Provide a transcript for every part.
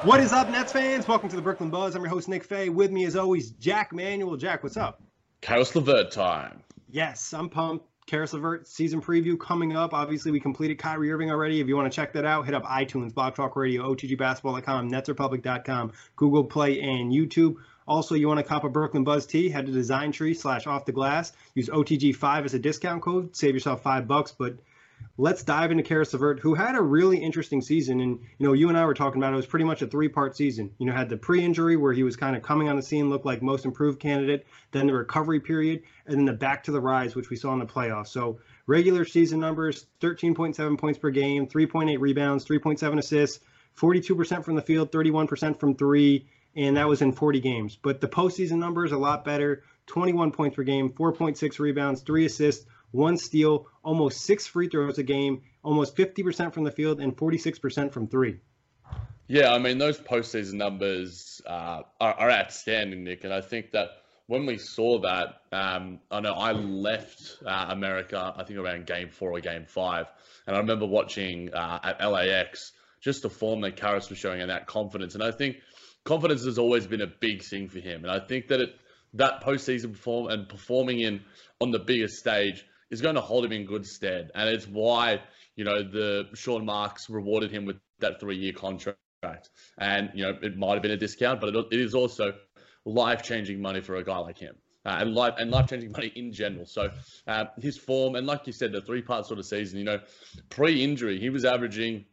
What is up, Nets fans? Welcome to the Brooklyn Buzz. I'm your host, Nick Fay. With me, as always, Jack Manuel. Jack, what's up? Caris LeVert time. Yes, I'm pumped. Caris LeVert season preview coming up. Obviously, we completed Kyrie Irving already. If you want to check that out, hit up iTunes, Blog Talk Radio, OTGBasketball.com, NetsRepublic.com, Google Play, and YouTube. Also, you want to cop a Brooklyn Buzz tee, head to Design/Off the Glass. Use OTG5 as a discount code. Save yourself $5. But let's dive into Caris LeVert, who had a really interesting season. And, you and I were talking about it was pretty much a three-part season. Had the pre-injury where he was kind of coming on the scene, looked like most improved candidate, then the recovery period, and then the back to the rise, which we saw in the playoffs. So regular season numbers, 13.7 points per game, 3.8 rebounds, 3.7 assists, 42% from the field, 31% from three, and that was in 40 games. But the postseason numbers, a lot better, 21 points per game, 4.6 rebounds, 3 assists, 1 steal, almost 6 free throws a game, almost 50% from the field, and 46% from three. Yeah, I mean, those postseason numbers are outstanding, Nick. And I think that when we saw that, I know I left America, I think around game 4 or game 5. And I remember watching at LAX just the form that Caris was showing and that confidence. And I think confidence has always been a big thing for him. And I think that that postseason performing on the biggest stage is going to hold him in good stead. And it's why, the Sean Marks rewarded him with that 3-year contract. And, it might have been a discount, but it is also life-changing money for a guy like him. And life-changing money in general. So his form, and like you said, the 3-part sort of season, pre-injury, he was averaging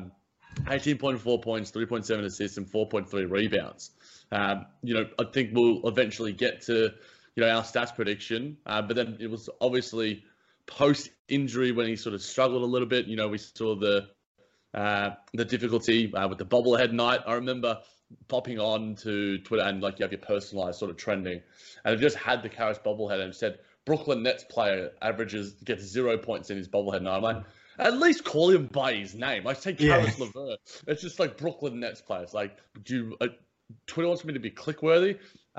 18.4 points, 3.7 assists, and 4.3 rebounds. I think we'll eventually get to, our stats prediction. But then it was obviously post-injury when he sort of struggled a little bit. We saw the difficulty with the bobblehead night. I remember popping on to Twitter and you have your personalized sort of trending. And it just had the Caris bobblehead and said, Brooklyn Nets player gets 0 points in his bobblehead night. I'm like, at least call him by his name. I say Caris LeVert. It's just like Brooklyn Nets players. Like, Twitter wants me to be click-worthy.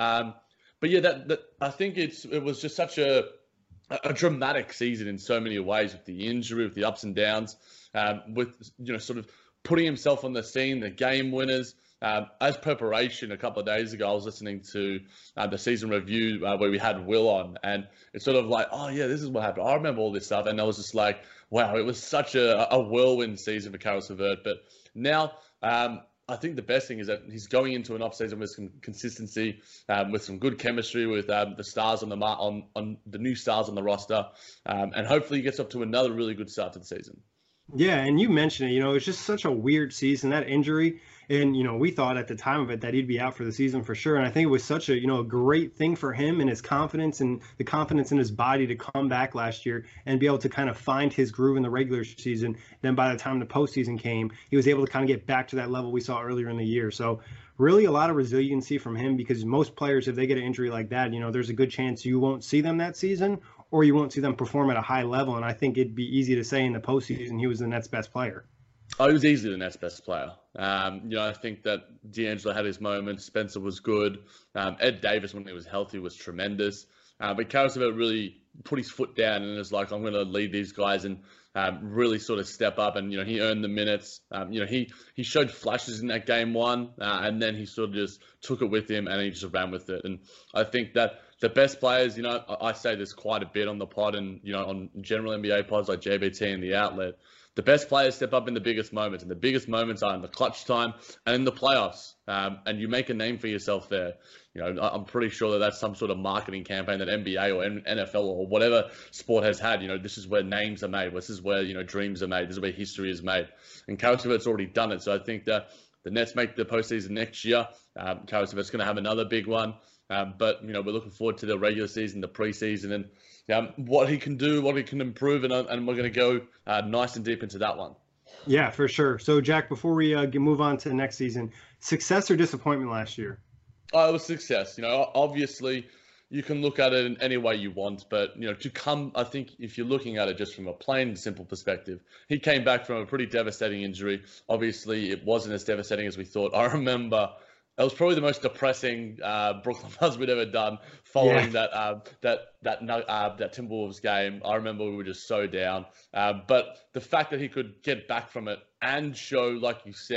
But yeah, that I think it was just such a dramatic season in so many ways, with the injury, with the ups and downs, with sort of putting himself on the scene, the game winners. As preparation, a couple of days ago, I was listening to the season review where we had Will on, and it's sort of like, oh yeah, this is what happened. I remember all this stuff, and I was just like, wow, it was such a whirlwind season for Caris LeVert. But now, I think the best thing is that he's going into an off season with some consistency, with some good chemistry with the stars on the new stars on the roster, and hopefully he gets up to another really good start to the season. Yeah, and you mentioned it, it's just such a weird season, that injury. And, we thought at the time of it that he'd be out for the season for sure. And I think it was such a, a great thing for him and his confidence and the confidence in his body to come back last year and be able to kind of find his groove in the regular season. Then by the time the postseason came, he was able to kind of get back to that level we saw earlier in the year. So really a lot of resiliency from him, because most players, if they get an injury like that, there's a good chance you won't see them that season, or you won't see them perform at a high level. And I think it'd be easy to say in the postseason he was the Nets' best player. Oh, he was easily the Nets' best player. I think that D'Angelo had his moments. Spencer was good. Ed Davis, when he was healthy, was tremendous. But Caris LeVert really put his foot down and was like, I'm going to lead these guys and really sort of step up. And, he earned the minutes. He showed flashes in that game 1, and then he sort of just took it with him and he just ran with it. And I think that the best players, I say this quite a bit on the pod and, on general NBA pods like JBT and The Outlet, the best players step up in the biggest moments, and the biggest moments are in the clutch time and in the playoffs. And you make a name for yourself there. I'm pretty sure that that's some sort of marketing campaign that NBA or NFL or whatever sport has had. this is where names are made. This is where, dreams are made. This is where history is made. And Caris LeVert's already done it. So I think that the Nets make the postseason next year. Caris LeVert's going to have another big one. But, we're looking forward to the regular season, the preseason, and what he can do, what he can improve, and we're going to go nice and deep into that one. Yeah, for sure. So, Jack, before we move on to the next season, success or disappointment last year? It was success. Obviously, you can look at it in any way you want, but, I think if you're looking at it just from a plain and simple perspective, he came back from a pretty devastating injury. Obviously, it wasn't as devastating as we thought. I remember it was probably the most depressing Brooklyn Buzz we'd ever done following that Timberwolves game. I remember we were just so down. But the fact that he could get back from it and show, like you said,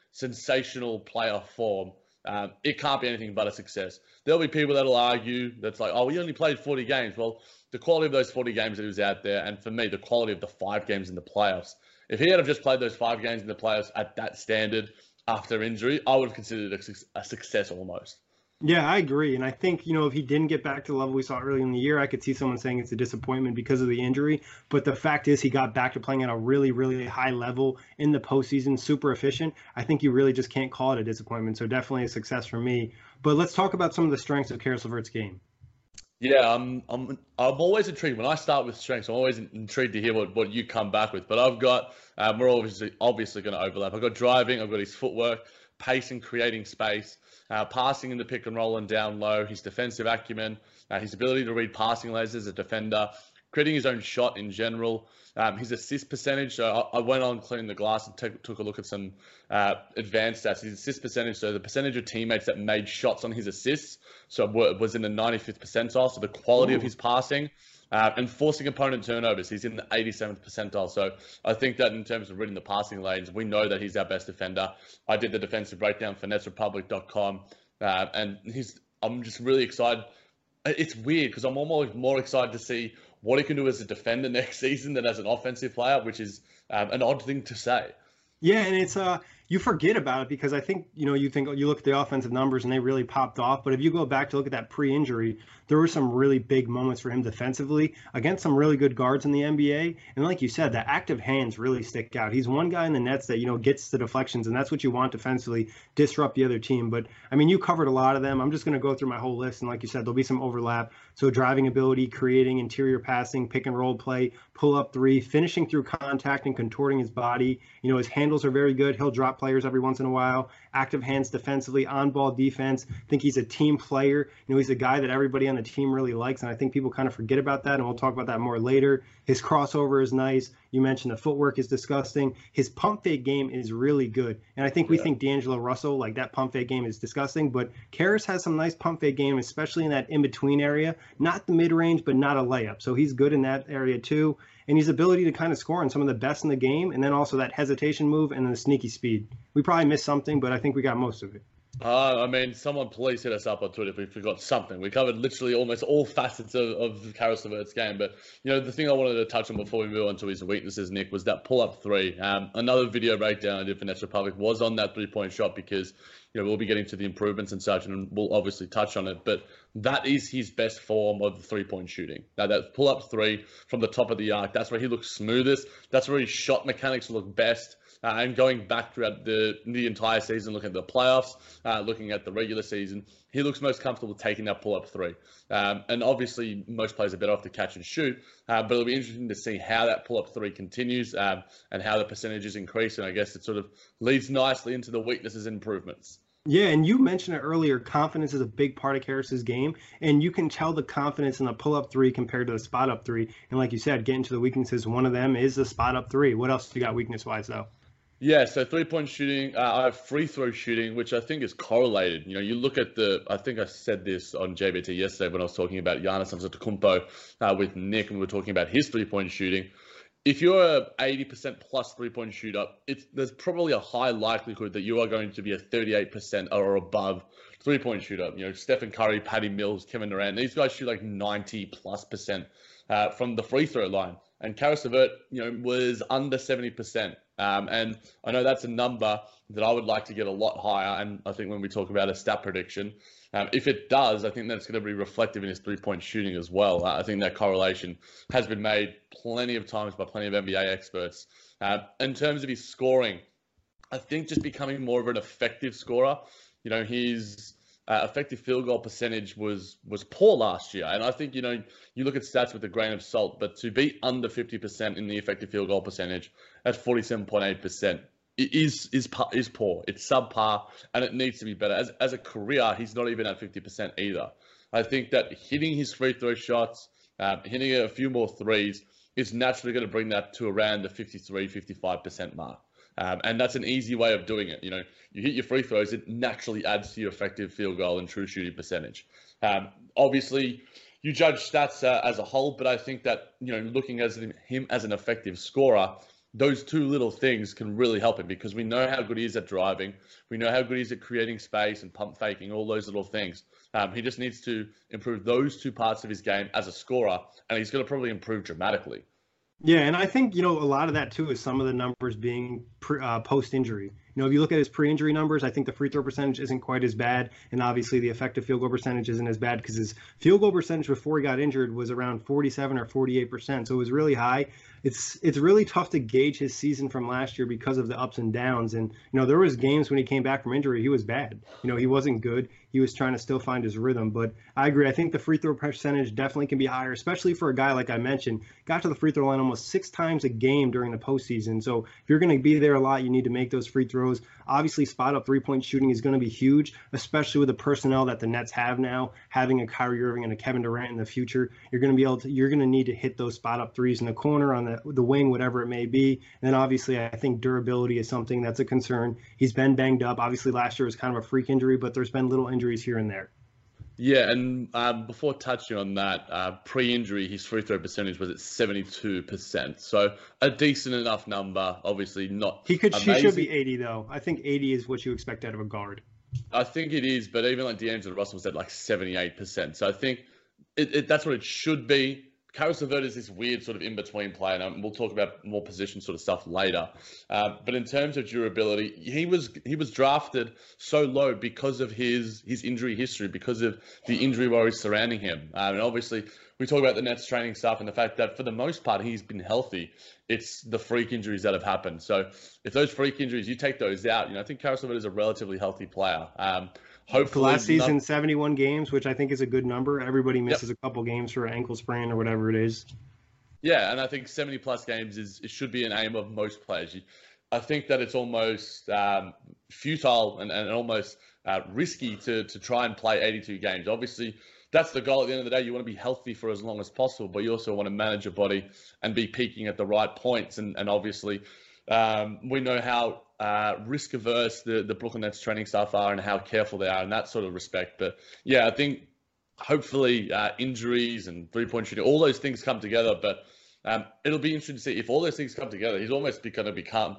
sensational playoff form, it can't be anything but a success. There'll be people that'll argue that's like, oh, we only played 40 games. Well, the quality of those 40 games that he was out there, and for me, the quality of the 5 games in the playoffs. If he had have just played those 5 games in the playoffs at that standard after injury, I would have considered it a success almost. Yeah, I agree. And I think, if he didn't get back to the level we saw early in the year, I could see someone saying it's a disappointment because of the injury. But the fact is, he got back to playing at a really, really high level in the postseason, super efficient. I think you really just can't call it a disappointment. So definitely a success for me. But let's talk about some of the strengths of Caris LeVert's game. Yeah, I'm always intrigued. When I start with strengths, I'm always intrigued to hear what you come back with. But I've got, we're obviously going to overlap. I've got driving, I've got his footwork, pacing, creating space, passing in the pick and roll and down low, his defensive acumen, his ability to read passing lanes as a defender, creating his own shot in general, his assist percentage. So I went on cleaning the glass and took a look at some advanced stats. His assist percentage, so the percentage of teammates that made shots on his assists, so was in the 95th percentile. So the quality of his passing. And forcing opponent turnovers, he's in the 87th percentile. So I think that in terms of reading the passing lanes, we know that he's our best defender. I did the defensive breakdown for netsrepublic.com, and I'm just really excited. It's weird because I'm almost more excited to see what he can do as a defender next season than as an offensive player, which is an odd thing to say. Yeah, and it's you forget about it because I think you look at the offensive numbers and they really popped off. But if you go back to look at that pre-injury, there were some really big moments for him defensively against some really good guards in the NBA. And like you said, the active hands really stick out. He's one guy in the nets that gets the deflections, and that's what you want defensively, disrupt the other team. But I mean, you covered a lot of them. I'm just going to go through my whole list, and like you said, there'll be some overlap. So driving ability, creating interior passing, pick and roll play, pull up three, finishing through contact and contorting his body. His handles are very good. He'll drop players every once in a while. Active hands defensively, on-ball defense. I think he's a team player. He's a guy that everybody on the team really likes, and I think people kind of forget about that, and we'll talk about that more later. His crossover is nice. You mentioned the footwork is disgusting. His pump fake game is really good, and I think we think D'Angelo Russell, like that pump fake game is disgusting, but Caris has some nice pump fake game, especially in that in-between area. Not the mid-range, but not a layup, so he's good in that area too. And his ability to kind of score on some of the best in the game, and then also that hesitation move and then the sneaky speed. We probably missed something, but I think we got most of it. I mean, someone please hit us up on Twitter if we forgot something. We covered literally almost all facets of Caris LeVert's game. But, the thing I wanted to touch on before we move on to his weaknesses, Nick, was that pull-up three. Another video breakdown I did for Nets Republic was on that three-point shot because, we'll be getting to the improvements and such, and we'll obviously touch on it. But that is his best form of the three-point shooting. Now, that pull-up three from the top of the arc, that's where he looks smoothest. That's where his shot mechanics look best. And going back throughout the entire season, looking at the playoffs, looking at the regular season, he looks most comfortable taking that pull-up three. And obviously, most players are better off to catch and shoot, but it'll be interesting to see how that pull-up three continues and how the percentages increase. And I guess it sort of leads nicely into the weaknesses and improvements. Yeah, and you mentioned it earlier, confidence is a big part of Caris's game, and you can tell the confidence in the pull-up three compared to the spot-up three. And like you said, getting to the weaknesses, one of them is the spot-up three. What else you got weakness-wise, though? Yeah, so three-point shooting, I have free throw shooting, which I think is correlated. You look at I think I said this on JBT yesterday when I was talking about Giannis Antetokounmpo with Nick, and we were talking about his three-point shooting. If you're a 80% plus three-point shooter, there's probably a high likelihood that you are going to be a 38% or above three-point shooter. Stephen Curry, Patty Mills, Kevin Durant, these guys shoot like 90+% from the free throw line. And Caris LeVert, was under 70%. And I know that's a number that I would like to get a lot higher. And I think when we talk about a stat prediction, if it does, I think that's going to be reflective in his three-point shooting as well. I think that correlation has been made plenty of times by plenty of NBA experts. In terms of his scoring, I think just becoming more of an effective scorer. His effective field goal percentage was poor last year. And I think, you look at stats with a grain of salt, but to be under 50% in the effective field goal percentage at 47.8%, it is poor. It's subpar, and it needs to be better. As a career, he's not even at 50% either. I think that hitting his free throw shots, hitting a few more threes, is naturally going to bring that to around the 53-55% mark. And that's an easy way of doing it. You hit your free throws, it naturally adds to your effective field goal and true shooting percentage. Obviously, you judge stats as a whole, but I think that, looking at him as an effective scorer, those two little things can really help him because we know how good he is at driving. We know how good he is at creating space and pump faking, all those little things. He just needs to improve those two parts of his game as a scorer, and he's going to probably improve dramatically. Yeah, and I think, a lot of that too is some of the numbers being post-injury. If you look at his pre-injury numbers, I think the free throw percentage isn't quite as bad, and obviously the effective field goal percentage isn't as bad because his field goal percentage before he got injured was around 47 or 48%, so it was really high. It's really tough to gauge his season from last year because of the ups and downs, and there was games when he came back from injury he was bad. He wasn't good. He was trying to still find his rhythm, but I agree. I think the free throw percentage definitely can be higher, especially for a guy like I mentioned, got to the free throw line almost 6 times a game during the postseason. So if you're going to be there a lot, you need to make those free throws. Obviously, spot up 3-point shooting is going to be huge, especially with the personnel that the Nets have now, having a Kyrie Irving and a Kevin Durant in the future. You're going to need to hit those spot up threes in the corner, on the wing, whatever it may be. And then obviously, I think durability is something that's a concern. He's been banged up. Obviously, last year was kind of a freak injury, but there's been little injuries here and there. Yeah, and before touching on that, pre-injury, his free throw percentage was at 72%. So a decent enough number, obviously not amazing. He should be 80, though. I think 80 is what you expect out of a guard. I think it is, but even like D'Angelo Russell was at like 78%. So I think that's what it should be. Caris LeVert is this weird sort of in-between player, and we'll talk about more position sort of stuff later. But in terms of durability, he was drafted so low because of his injury history, because of the injury worries surrounding him. And obviously, we talk about the Nets training staff and the fact that for the most part, he's been healthy. It's the freak injuries that have happened. So if those freak injuries, you take those out, I think Caris LeVert is a relatively healthy player. Hopefully, last season, 71 games, which I think is a good number. Everybody misses a couple games for an ankle sprain or whatever it is. Yeah, and I think 70-plus games it should be an aim of most players. I think that it's almost futile and almost risky to try and play 82 games. Obviously, that's the goal at the end of the day. You want to be healthy for as long as possible, but you also want to manage your body and be peaking at the right points. And obviously, we know how risk averse the Brooklyn Nets training staff are and how careful they are in that sort of respect. But yeah, I think hopefully injuries and 3-point shooting, all those things come together. But it'll be interesting to see if all those things come together. He's almost going to become,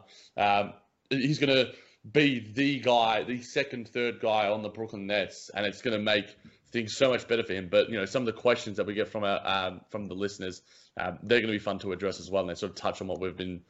he's going to be the guy, the second, third guy on the Brooklyn Nets, and it's going to make things so much better for him. But some of the questions that we get from the listeners, they're going to be fun to address as well, and they sort of touch on what we've been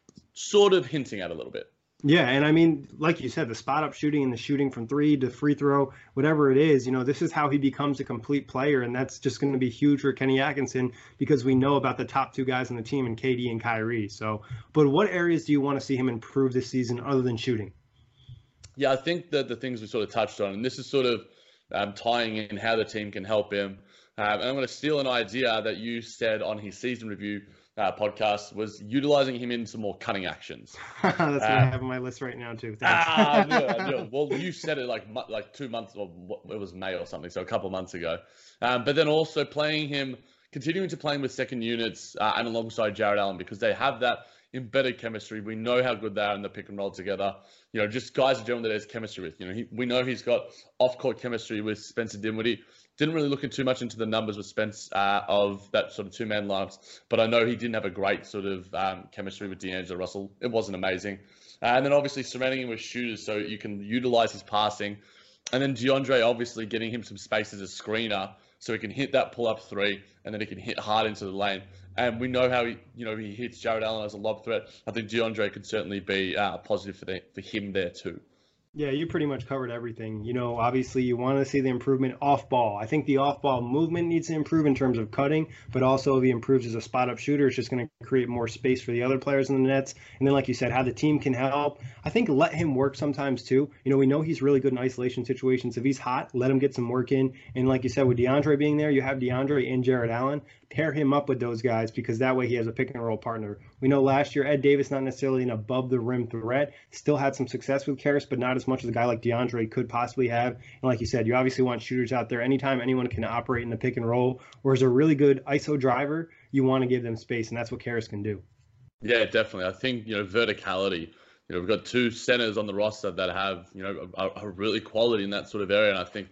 sort of hinting at a little bit. Yeah, and I mean, like you said, the spot-up shooting and the shooting from three to free throw, whatever it is, this is how he becomes a complete player, and that's just going to be huge for Kenny Atkinson because we know about the top two guys on the team in KD and Kyrie. So, but what areas do you want to see him improve this season other than shooting? Yeah, I think that the things we sort of touched on, and this is sort of tying in how the team can help him. And I'm going to steal an idea that you said on his season review podcast, was utilizing him in some more cutting actions. That's what I have on my list right now too. I knew. Well, you said it like 2 months, or it was May or something, so a couple of months ago. But then also continuing to play with second units and alongside Jarrett Allen, because they have that embedded chemistry. We know how good they are in the pick and roll together. Just guys in general that has chemistry with. We know he's got off-court chemistry with Spencer Dinwiddie. Didn't really look too much into the numbers with Spence of that sort of two-man lineups, but I know he didn't have a great sort of chemistry with D'Angelo Russell. It wasn't amazing. And then obviously surrounding him with shooters so you can utilize his passing. And then DeAndre obviously getting him some space as a screener so he can hit that pull-up three and then he can hit hard into the lane. And we know how he hits Jarrett Allen as a lob threat. I think DeAndre could certainly be positive for him there too. Yeah, you pretty much covered everything. Obviously you want to see the improvement off ball. I think the off ball movement needs to improve in terms of cutting, but also if he improves as a spot up shooter, it's just going to create more space for the other players in the Nets. And then, like you said, how the team can help. I think let him work sometimes too. We know he's really good in isolation situations. If he's hot, let him get some work in. And like you said, with DeAndre being there, you have DeAndre and Jarrett Allen. Pair him up with those guys because that way he has a pick and roll partner. We know last year Ed Davis, not necessarily an above the rim threat, still had some success with Caris, but not as much as a guy like DeAndre could possibly have. And like you said, you obviously want shooters out there. Anytime anyone can operate in the pick and roll or is a really good ISO driver, you want to give them space, and that's what Caris can do. Yeah, definitely. I think verticality. We've got two centers on the roster that have a really quality in that sort of area, and I think that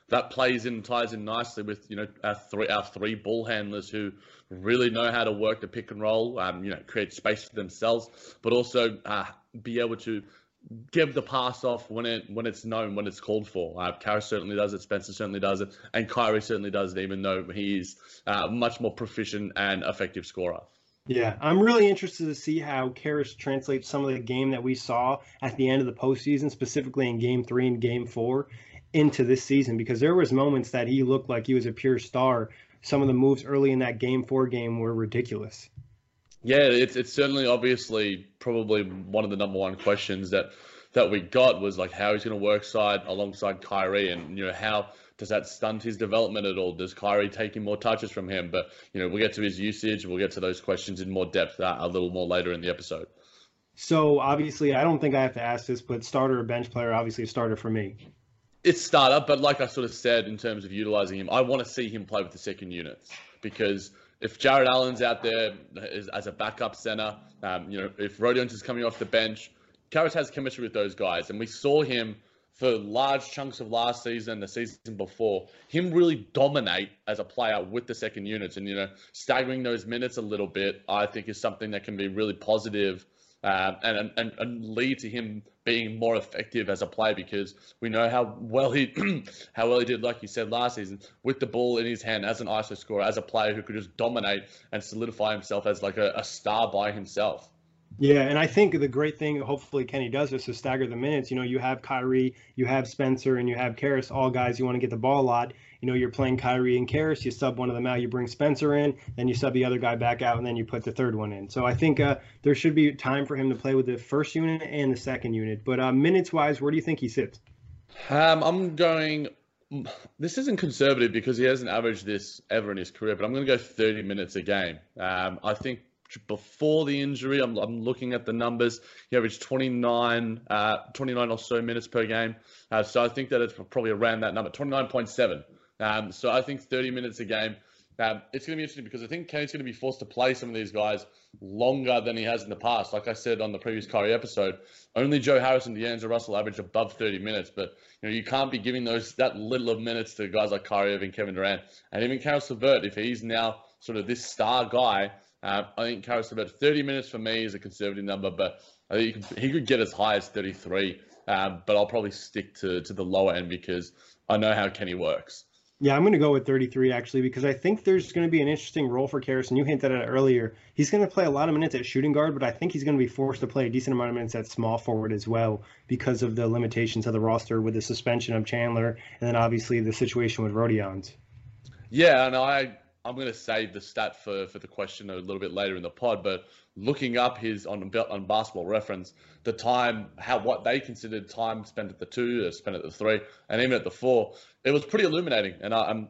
that ties in nicely with our three ball handlers who really know how to work the pick and roll, create space for themselves, but also be able to give the pass off when it's known, when it's called for. Karras certainly does it, Spencer certainly does it, and Kyrie certainly does it, even though he's much more proficient and effective scorer. Yeah, I'm really interested to see how Karras translates some of the game that we saw at the end of the postseason, specifically in Game 3 and Game 4, into this season, because there was moments that he looked like he was a pure star. Some of the moves early in that Game 4 game were ridiculous. Yeah, it's certainly obviously probably one of the number one questions that we got was like how he's going to work alongside Kyrie, and how does that stunt his development at all? Does Kyrie taking more touches from him? But we'll get to his usage. We'll get to those questions in more depth a little more later in the episode. So obviously, I don't think I have to ask this, but starter or bench player, obviously a starter for me. It's starter, but like I sort of said, in terms of utilizing him, I want to see him play with the second units, because if Jared Allen's out there as a backup center, if Rodions is coming off the bench, Karras has chemistry with those guys, and we saw him for large chunks of last season, the season before, him really dominate as a player with the second units, and staggering those minutes a little bit, I think is something that can be really positive and lead to him being more effective as a player, because we know how well he did, like you said, last season with the ball in his hand as an ISO scorer, as a player who could just dominate and solidify himself as like a star by himself. Yeah, and I think the great thing, hopefully Kenny does this, to stagger the minutes. You have Kyrie, you have Spencer, and you have Karras, all guys you want to get the ball a lot. You're playing Kyrie and Karras, you sub one of them out, you bring Spencer in, then you sub the other guy back out, and then you put the third one in. So I think there should be time for him to play with the first unit and the second unit. But minutes-wise, where do you think he sits? I'm going... This isn't conservative because he hasn't averaged this ever in his career, but I'm going to go 30 minutes a game. I think before the injury, I'm looking at the numbers. He averaged 29 or so minutes per game. So I think that it's probably around that number, 29.7. So I think 30 minutes a game. It's going to be interesting because I think Kenny's going to be forced to play some of these guys longer than he has in the past. Like I said on the previous Kyrie episode, only Joe Harris and D'Angelo Russell average above 30 minutes. But you can't be giving that little of minutes to guys like Kyrie Irving, Kevin Durant, and even Caris LeVert. If he's now sort of this star guy, I think Caris LeVert, 30 minutes for me is a conservative number, but I think he could get as high as 33. But I'll probably stick to the lower end because I know how Kenny works. Yeah, I'm going to go with 33, actually, because I think there's going to be an interesting role for Karras, and you hinted at it earlier. He's going to play a lot of minutes at shooting guard, but I think he's going to be forced to play a decent amount of minutes at small forward as well because of the limitations of the roster with the suspension of Chandler and then obviously the situation with Rodions. Yeah, and I'm going to save the stat for the question a little bit later in the pod, but looking up his on Basketball Reference, the time, what they considered time spent at the 2, spent at the 3, and even at the 4, it was pretty illuminating. And I'm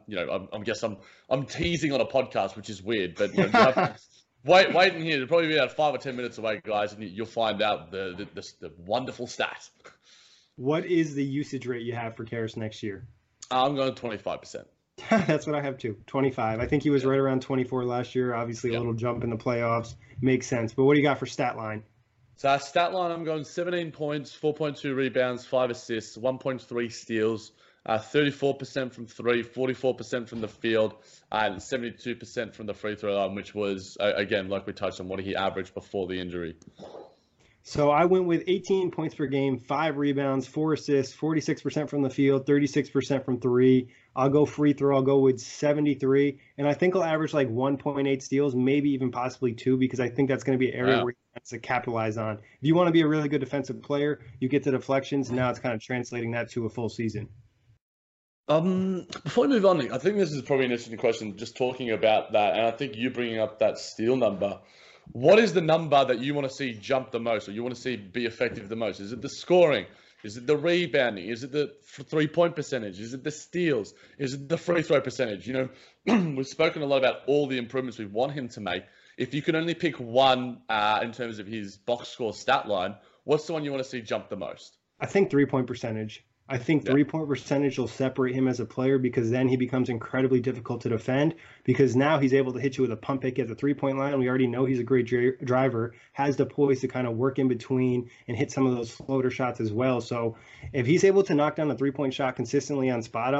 teasing on a podcast, which is weird, but wait in here. It'll probably be about 5 or 10 minutes away, guys, and you'll find out the wonderful stat. What is the usage rate you have for Karras next year? I'm going 25%. That's what I have too, 25. I think he was right around 24 last year. Obviously, a little jump in the playoffs makes sense. But what do you got for stat line? So our stat line, I'm going 17 points, 4.2 rebounds, 5 assists, 1.3 steals, 34% from 3, 44% from the field, and 72% from the free throw line, which was, again, like we touched on, what he averaged before the injury. So I went with 18 points per game, 5 rebounds, 4 assists, 46% from the field, 36% from 3. I'll go free throw. I'll go with 73. And I think I'll average like 1.8 steals, maybe even possibly 2, because I think that's going to be an area where he has to capitalize on. If you want to be a really good defensive player, you get the deflections. And now it's kind of translating that to a full season. Before we move on, I think this is probably an interesting question, just talking about that. And I think you bringing up that steal number. What is the number that you want to see jump the most, or you want to see be effective the most? Is it the scoring? Is it the rebounding? Is it the 3-point percentage? Is it the steals? Is it the free throw percentage? We've spoken a lot about all the improvements we want him to make. If you can only pick one in terms of his box score stat line, what's the one you want to see jump the most? I think 3-point percentage. I think 3-point percentage will separate him as a player, because then he becomes incredibly difficult to defend, because now he's able to hit you with a pump fake at the 3-point line. We already know he's a great driver, has the poise to kind of work in between and hit some of those floater shots as well. So if he's able to knock down a 3-point shot consistently on spot ups,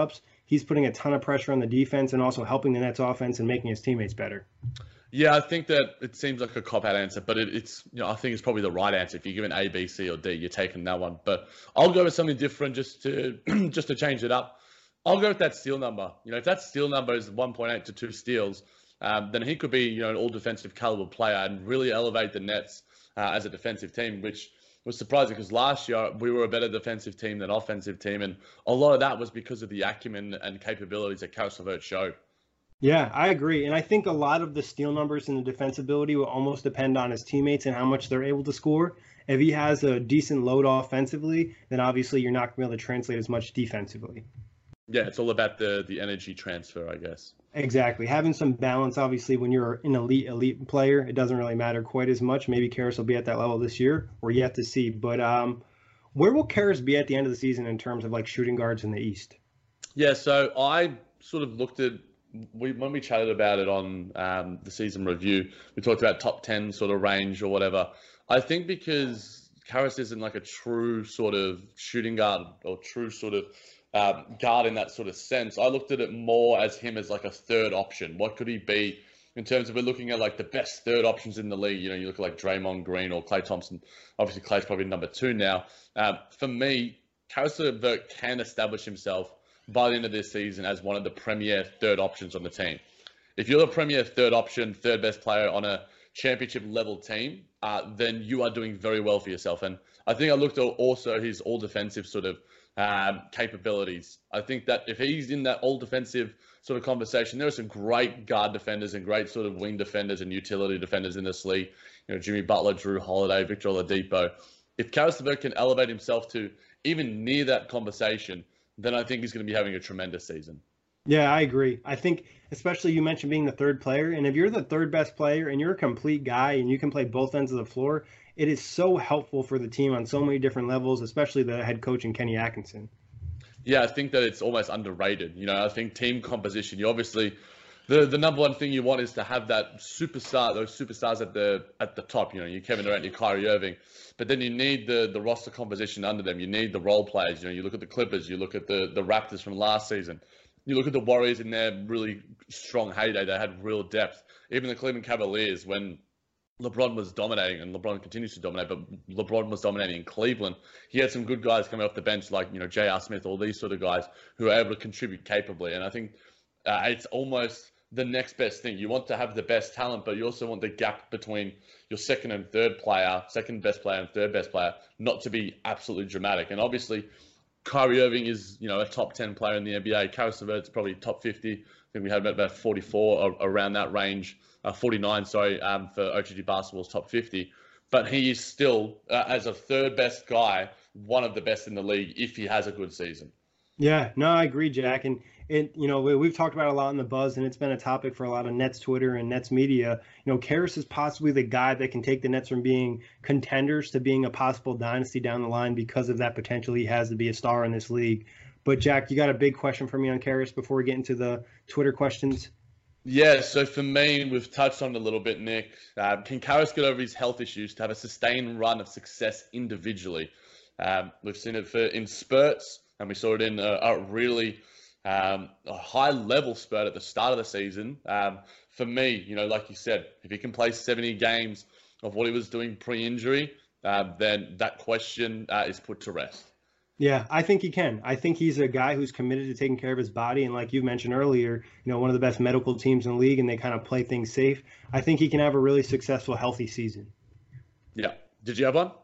he's putting a ton of pressure on the defense and also helping the Nets offense and making his teammates better. Yeah, I think that it seems like a cop-out answer, but it's I think it's probably the right answer. If you're given A, B, C, or D, you're taking that one. But I'll go with something different just to just to change it up. I'll go with that steal number. If that steal number is 1.8 to 2 steals, then he could be an all-defensive caliber player and really elevate the Nets as a defensive team, which was surprising because last year we were a better defensive team than offensive team, and a lot of that was because of the acumen and capabilities that Caris LeVert showed. Yeah, I agree. And I think a lot of the steal numbers and the defensibility will almost depend on his teammates and how much they're able to score. If he has a decent load offensively, then obviously you're not going to be able to translate as much defensively. Yeah, it's all about the energy transfer, I guess. Exactly. Having some balance, obviously, when you're an elite player, it doesn't really matter quite as much. Maybe Caris will be at that level this year. We're yet to see. But where will Caris be at the end of the season in terms of like shooting guards in the East? Yeah, so I sort of looked at when we chatted about it on the season review, we talked about top 10 sort of range or whatever. I think because Caris isn't like a true sort of shooting guard or true sort of guard in that sort of sense, I looked at it more as him as like a third option. What could he be in terms of we're looking at like the best third options in the league? You look at like Draymond Green or Klay Thompson. Obviously, Klay's probably number 2 now. For me, Caris LeVert can establish himself by the end of this season as one of the premier third options on the team. If you're the premier third option, third best player on a championship level team, then you are doing very well for yourself. And I think I looked at also his all defensive sort of capabilities. I think that if he's in that all defensive sort of conversation, there are some great guard defenders and great sort of wing defenders and utility defenders in this league. Jimmy Butler, Drew Holiday, Victor Oladipo. If Caris LeVert can elevate himself to even near that conversation, then I think he's going to be having a tremendous season. Yeah, I agree. I think, especially you mentioned being the third player, and if you're the third best player and you're a complete guy and you can play both ends of the floor, it is so helpful for the team on so many different levels, especially the head coach and Kenny Atkinson. Yeah, I think that it's almost underrated. I think team composition, you obviously, the number one thing you want is to have that superstar, those superstars at the top, your Kevin Durant, your Kyrie Irving, but then you need the roster composition under them. You need the role players. You look at the Clippers, you look at the Raptors from last season. You look at the Warriors in their really strong heyday, they had real depth. Even the Cleveland Cavaliers, when LeBron was dominating, and LeBron continues to dominate, but LeBron was dominating in Cleveland, he had some good guys coming off the bench like, J.R. Smith, all these sort of guys who are able to contribute capably. And I think it's almost the next best thing. You want to have the best talent, but you also want the gap between your second and third player, second best player and third best player, not to be absolutely dramatic. And obviously, Kyrie Irving is, a top 10 player in the NBA. Caris LeVert's probably top 50. I think we had about 44 around that range, 49, sorry, for OTG Basketball's top 50. But he is still, as a third best guy, one of the best in the league if he has a good season. Yeah, no, I agree, Jack. And we've talked about it a lot in the buzz, and it's been a topic for a lot of Nets Twitter and Nets media. Caris is possibly the guy that can take the Nets from being contenders to being a possible dynasty down the line because of that potential he has to be a star in this league. But Jack, you got a big question for me on Caris before we get into the Twitter questions? Yeah, so for me, we've touched on it a little bit, Nick. Can Caris get over his health issues to have a sustained run of success individually? We've seen it in spurts, and we saw it in a really a high-level spurt at the start of the season. For me, like you said, if he can play 70 games of what he was doing pre-injury, then that question is put to rest. Yeah, I think he can. I think he's a guy who's committed to taking care of his body. And like you mentioned earlier, one of the best medical teams in the league, and they kind of play things safe. I think he can have a really successful, healthy season. Yeah. Did you have one?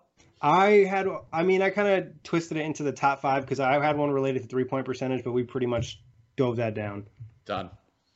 I kind of twisted it into the top 5 because I had one related to 3-point percentage, but we pretty much dove that down. Done.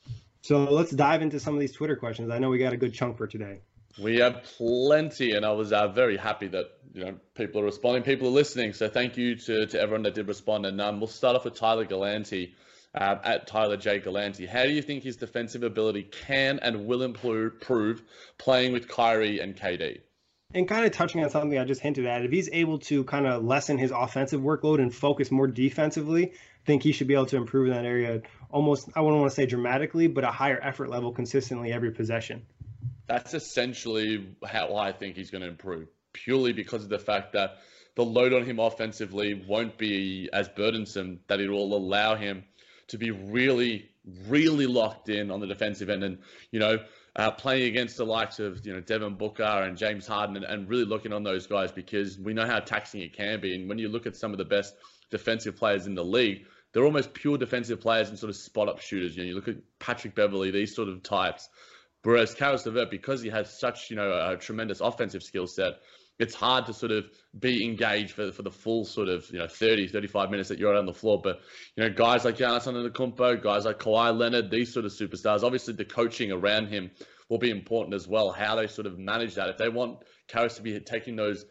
So let's dive into some of these Twitter questions. I know we got a good chunk for today. We have plenty, and I was very happy that people are responding, people are listening. So thank you to everyone that did respond. And we'll start off with Tyler Galante at Tyler J. Galante. How do you think his defensive ability can and will improve playing with Kyrie and KD? And kind of touching on something I just hinted at, if he's able to kind of lessen his offensive workload and focus more defensively, I think he should be able to improve in that area almost, I wouldn't want to say dramatically, but a higher effort level consistently every possession. That's essentially how I think he's going to improve, purely because of the fact that the load on him offensively won't be as burdensome, that it will allow him to be really, really locked in on the defensive end, and playing against the likes of Devin Booker and James Harden, and really looking on those guys, because we know how taxing it can be. And when you look at some of the best defensive players in the league, they're almost pure defensive players and sort of spot-up shooters. You look at Patrick Beverley, these sort of types. Whereas Caris LeVert, because he has such a tremendous offensive skill set, it's hard to sort of be engaged for the full sort of 30, 35 minutes that you're out on the floor. But guys like Giannis Antetokounmpo, guys like Kawhi Leonard, these sort of superstars, obviously the coaching around him will be important as well. How they sort of manage that. If they want Caris to be taking those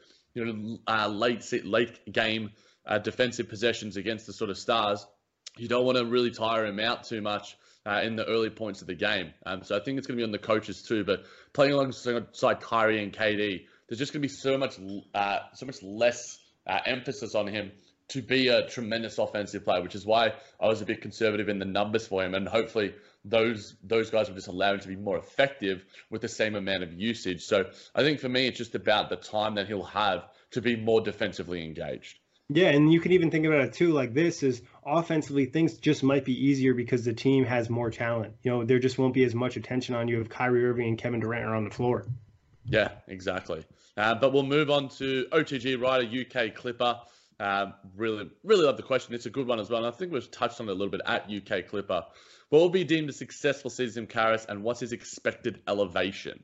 late game defensive possessions against the sort of stars, you don't want to really tire him out too much in the early points of the game. So I think it's going to be on the coaches too. But playing alongside Kyrie and KD, there's just going to be so much less emphasis on him to be a tremendous offensive player, which is why I was a bit conservative in the numbers for him. And hopefully those guys will just allow him to be more effective with the same amount of usage. So I think for me, it's just about the time that he'll have to be more defensively engaged. Yeah, and you can even think about it too, like this is offensively, things just might be easier because the team has more talent. There just won't be as much attention on you if Kyrie Irving and Kevin Durant are on the floor. Yeah, exactly. But we'll move on to OTG Ryder, UK Clipper. Really love the question. It's a good one as well. And I think we've touched on it a little bit at UK Clipper. What will be deemed a successful season from Caris, and what's his expected elevation?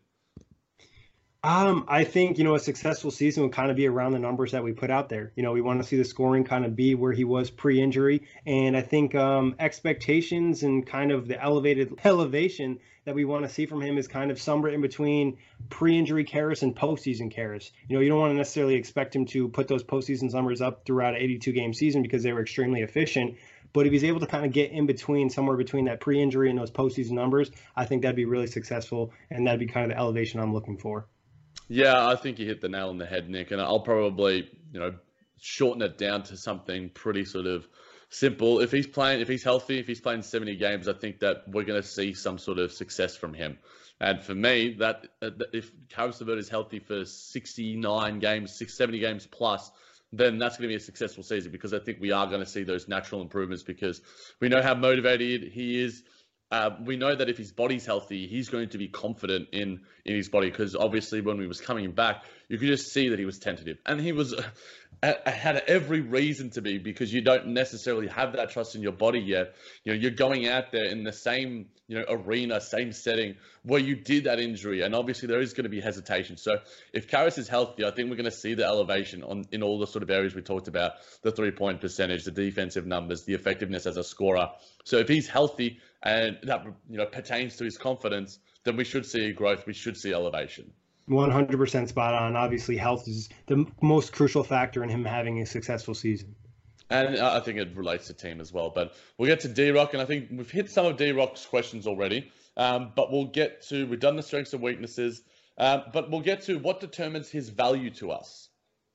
I think, a successful season would kind of be around the numbers that we put out there. We want to see the scoring kind of be where he was pre-injury. And I think expectations and kind of the elevation that we want to see from him is kind of somewhere in between pre-injury Caris and postseason Caris. You don't want to necessarily expect him to put those postseason numbers up throughout an 82-game season because they were extremely efficient. But if he's able to kind of get in between, somewhere between that pre-injury and those postseason numbers, I think that'd be really successful. And that'd be kind of the elevation I'm looking for. Yeah, I think you hit the nail on the head, Nick. And I'll probably, shorten it down to something pretty sort of simple. If he's healthy, if he's playing 70 games, I think that we're going to see some sort of success from him. And for me, that if Caris LeVert is healthy for 69 games, 70 games plus, then that's going to be a successful season, because I think we are going to see those natural improvements, because we know how motivated he is. We know that if his body's healthy, he's going to be confident in his body, because obviously when he was coming back, you could just see that he was tentative, and he was had every reason to be, because you don't necessarily have that trust in your body yet. You're going out there in the same arena, same setting where you did that injury, and obviously there is going to be hesitation. So if Caris is healthy, I think we're going to see the elevation in all the sort of areas we talked about: the 3-point percentage, the defensive numbers, the effectiveness as a scorer. So if he's healthy and that pertains to his confidence, then we should see growth. We should see elevation. 100% spot on. Obviously, health is the most crucial factor in him having a successful season. And I think it relates to team as well. But we'll get to D-Rock, and I think we've hit some of D-Rock's questions already. But we've done the strengths and weaknesses, but we'll get to what determines his value to us.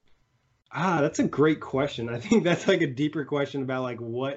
That's a great question. I think that's like a deeper question about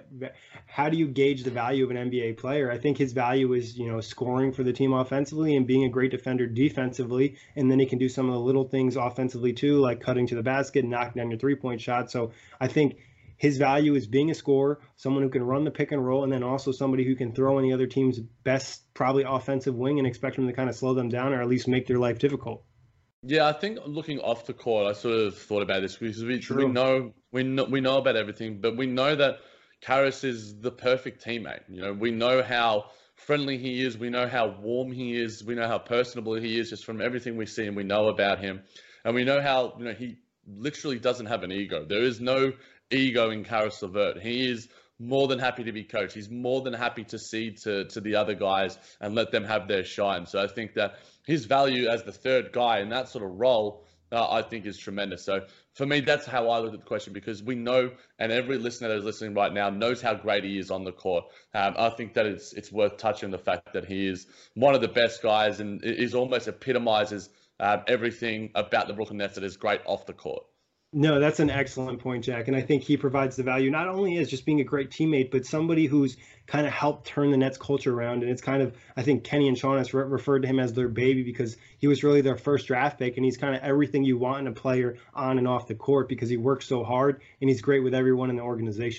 how do you gauge the value of an NBA player? I think his value is, scoring for the team offensively and being a great defender defensively. And then he can do some of the little things offensively too, like cutting to the basket, knocking down your 3-point shot. So I think his value is being a scorer, someone who can run the pick and roll, and then also somebody who can throw in the other team's best, probably offensive wing, and expect them to kind of slow them down or at least make their life difficult. Yeah, I think looking off the court, I sort of thought about this, because we know about everything, but we know that Caris is the perfect teammate. We know how friendly he is, we know how warm he is, we know how personable he is, just from everything we see and we know about him, and we know how he literally doesn't have an ego. There is no ego in Caris LeVert. He is more than happy to be coached. He's more than happy to cede to the other guys and let them have their shine. So I think that his value as the third guy in that sort of role, I think is tremendous. So for me, that's how I look at the question, because we know, and every listener that is listening right now knows how great he is on the court. I think that it's worth touching the fact that he is one of the best guys, and is almost epitomizes everything about the Brooklyn Nets that is great off the court. No, that's an excellent point, Jack. And I think he provides the value not only as just being a great teammate, but somebody who's kind of helped turn the Nets culture around. And it's kind of, I think Kenny and Sean has referred to him as their baby, because he was really their first draft pick. And he's kind of everything you want in a player on and off the court, because he works so hard and he's great with everyone in the organization.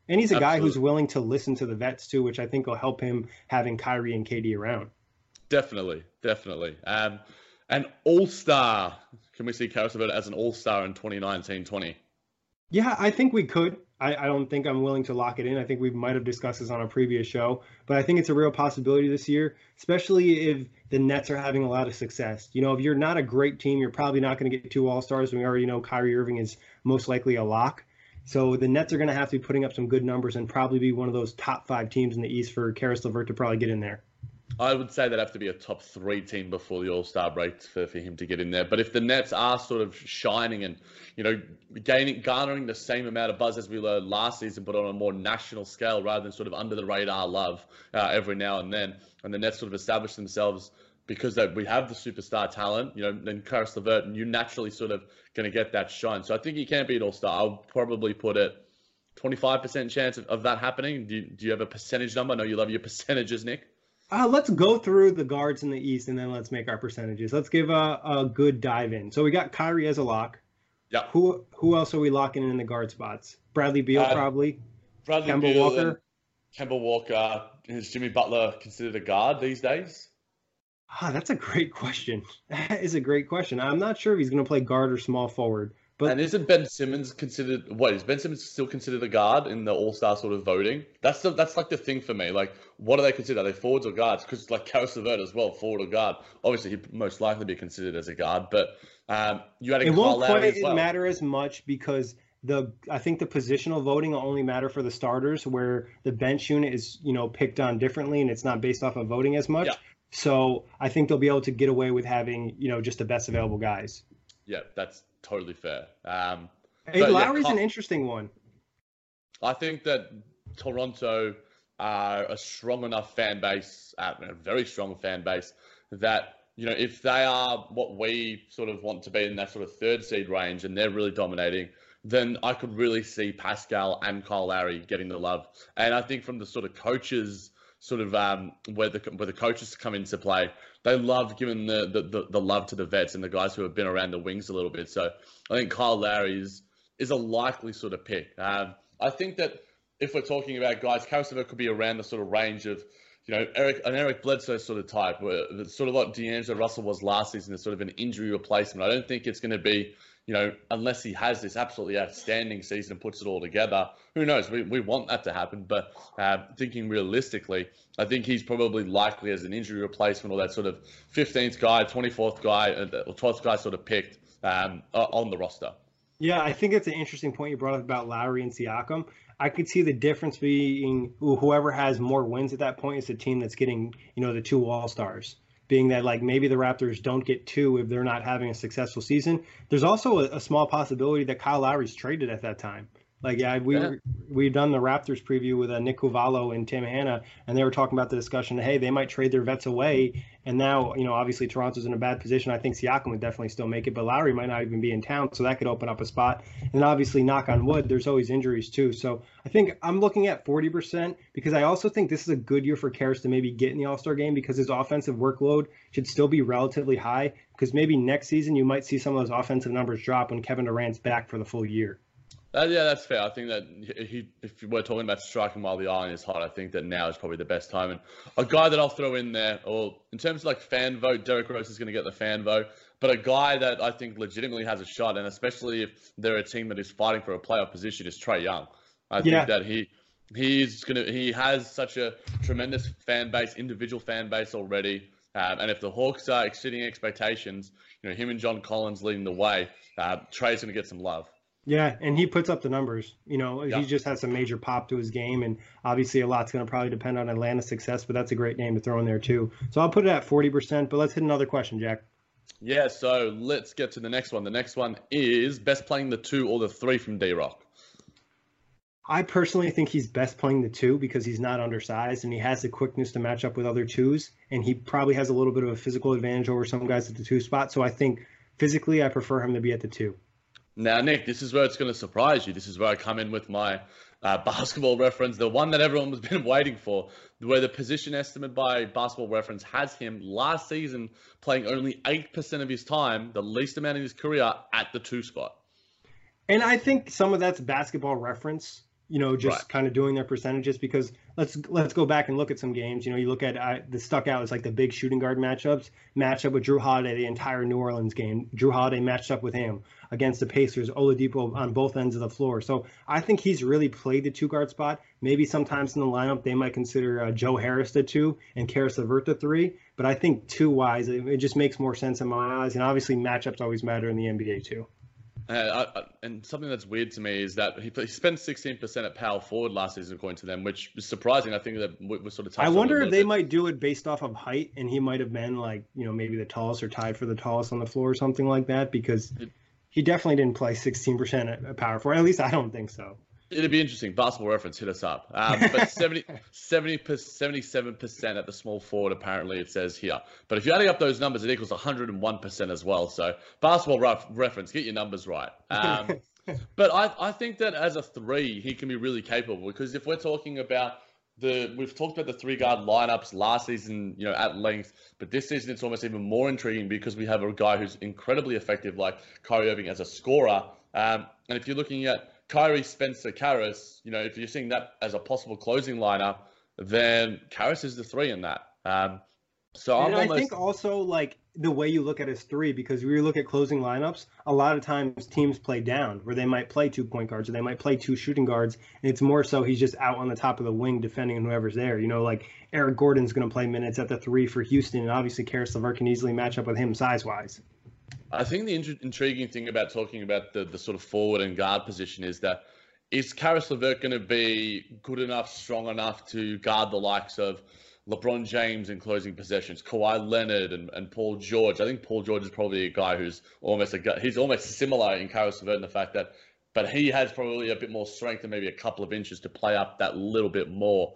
And he's a guy who's Absolutely. willing to listen to the vets too, which I think will help him having Kyrie and KD around. Definitely, definitely. An all-star. Can we see Caris LeVert as an all-star in 2019-20? Yeah, I think we could. I don't think I'm willing to lock it in. I think we might have discussed this on a previous show, but I think it's a real possibility this year, especially if the Nets are having a lot of success. You know, if you're not a great team, you're probably not going to get 2 All-Stars. We already know Kyrie Irving is most likely a lock. So the Nets are going to have to be putting up some good numbers and probably be one of those top 5 teams in the East for Caris LeVert to probably get in there. I would say they'd have to be a top 3 team before the All-Star break for him to get in there. But if the Nets are sort of shining and, garnering the same amount of buzz as we learned last season, but on a more national scale rather than sort of under the radar love every now and then, and the Nets sort of establish themselves because we have the superstar talent, then Caris LeVert, and you're naturally sort of going to get that shine. So I think he can be an All-Star. I'll probably put it 25% chance of that happening. Do you have a percentage number? I know you love your percentages, Nick. Let's go through the guards in the East and then let's make our percentages. Let's give a good dive in. So we got Kyrie as a lock. Yeah. Who else are we locking in the guard spots? Bradley Beal, probably. Bradley Kemba Beal Walker. Kemba Walker. Is Jimmy Butler considered a guard these days? That's a great question. That is a great question. I'm not sure if he's going to play guard or small forward. And isn't Ben Simmons considered? Wait, is Ben Simmons still considered a guard in the All-Star sort of voting? That's like the thing for me. Like, what do they consider? Are they forwards or guards? Because like Caris LeVert as well, forward or guard. Obviously, he'd most likely be considered as a guard. But you had a Kyle Lowry as well. It won't quite matter as much because I think the positional voting will only matter for the starters, where the bench unit is picked on differently and it's not based off of voting as much. Yeah. So I think they'll be able to get away with having just the best available guys. Yeah, that's totally fair. Lowry's an interesting one. I think that Toronto are a strong enough fan base, a very strong fan base, that if they are what we sort of want to be in that sort of 3rd seed range and they're really dominating, then I could really see Pascal and Kyle Lowry getting the love. And I think from the sort of coaches, sort of where the coaches come into play, they love giving the love to the vets and the guys who have been around the wings a little bit. So I think Kyle Lowry is a likely sort of pick. I think that if we're talking about guys, Caris LeVert could be around the sort of range of, Eric Bledsoe sort of type, where it's sort of like D'Angelo Russell was last season, is sort of an injury replacement. I don't think it's going to be, unless he has this absolutely outstanding season and puts it all together. Who knows? We want that to happen, but thinking realistically, I think he's probably likely as an injury replacement or that sort of 15th guy, 24th guy, or 12th guy sort of picked on the roster. Yeah, I think it's an interesting point you brought up about Lowry and Siakam. I could see the difference being whoever has more wins at that point is the team that's getting, the 2 All-Stars. Being that like maybe the Raptors don't get 2 if they're not having a successful season. There's also a small possibility that Kyle Lowry's traded at that time. Like, we've done the Raptors preview with Nick Cuvallo and Tim Hanna, and they were talking about the discussion, hey, they might trade their vets away. And now, obviously Toronto's in a bad position. I think Siakam would definitely still make it, but Lowry might not even be in town, so that could open up a spot. And obviously, knock on wood, there's always injuries too. So I think I'm looking at 40% because I also think this is a good year for Caris to maybe get in the All-Star game because his offensive workload should still be relatively high because maybe next season you might see some of those offensive numbers drop when Kevin Durant's back for the full year. Yeah, that's fair. I think that if we're talking about striking while the iron is hot, I think that now is probably the best time. And a guy that I'll throw in there, or in terms of like fan vote, Derrick Rose is going to get the fan vote. But a guy that I think legitimately has a shot, and especially if they're a team that is fighting for a playoff position, is Trae Young. I think that he has such a tremendous fan base, individual fan base already. And if the Hawks are exceeding expectations, him and John Collins leading the way, Trae's going to get some love. Yeah, and he puts up the numbers. He just has a major pop to his game, and obviously a lot's going to probably depend on Atlanta's success, but that's a great name to throw in there too. So I'll put it at 40%, but let's hit another question, Jack. Yeah, so let's get to the next one. The next one is best playing the 2 or the 3 from D-Rock. I personally think he's best playing the 2 because he's not undersized and he has the quickness to match up with other 2s, and he probably has a little bit of a physical advantage over some guys at the 2 spot. So I think physically I prefer him to be at the 2. Now, Nick, this is where it's going to surprise you. This is where I come in with my basketball reference, the one that everyone has been waiting for, where the position estimate by Basketball Reference has him last season playing only 8% of his time, the least amount of his career, at the 2 spot. And I think some of that's Basketball Reference. Right. just kind of doing their percentages, because let's go back and look at some games. You look at the stuck out is like the big shooting guard matchup with Drew Holiday the entire New Orleans game. Drew Holiday matched up with him against the Pacers, Oladipo on both ends of the floor. So I think he's really played the two guard spot. Maybe sometimes in the lineup they might consider Joe Harris the two and Karis LeVert the three. But I think two wise, it just makes more sense in my eyes. And obviously matchups always matter in the NBA too. And something that's weird to me is that he spent 16% at power forward last season, according to them, which is surprising. I think that we sort of touched on it I wonder a if they bit. might do it based off of height, and he might have been like, maybe the tallest or tied for the tallest on the floor or something like that, because he definitely didn't play 16% at power forward. At least I don't think so. It'd be interesting. Basketball Reference, hit us up. But 77% at the small forward, apparently, it says here. But if you're adding up those numbers, it equals 101% as well. So Basketball Reference, get your numbers right. But I think that as a three, he can be really capable, because if we're talking about we've talked about the three guard lineups last season, at length, but this season it's almost even more intriguing because we have a guy who's incredibly effective, like Kyrie Irving, as a scorer. And if you're looking at Kyrie, Spencer, Caris, if you're seeing that as a possible closing lineup, then Caris is the three in that. So I think also like the way you look at his three, because when you look at closing lineups, a lot of times teams play down where they might play 2 point guards or they might play 2 shooting guards. And it's more so he's just out on the top of the wing defending whoever's there. Like Eric Gordon's going to play minutes at the three for Houston, and obviously Karis LeVert can easily match up with him size wise. I think the intriguing thing about talking about the sort of forward and guard position is Karis LeVert going to be good enough, strong enough to guard the likes of LeBron James in closing possessions, Kawhi Leonard and Paul George? I think Paul George is probably a guy who's almost similar in Karis LeVert in the fact that, but he has probably a bit more strength and maybe a couple of inches to play up that little bit more.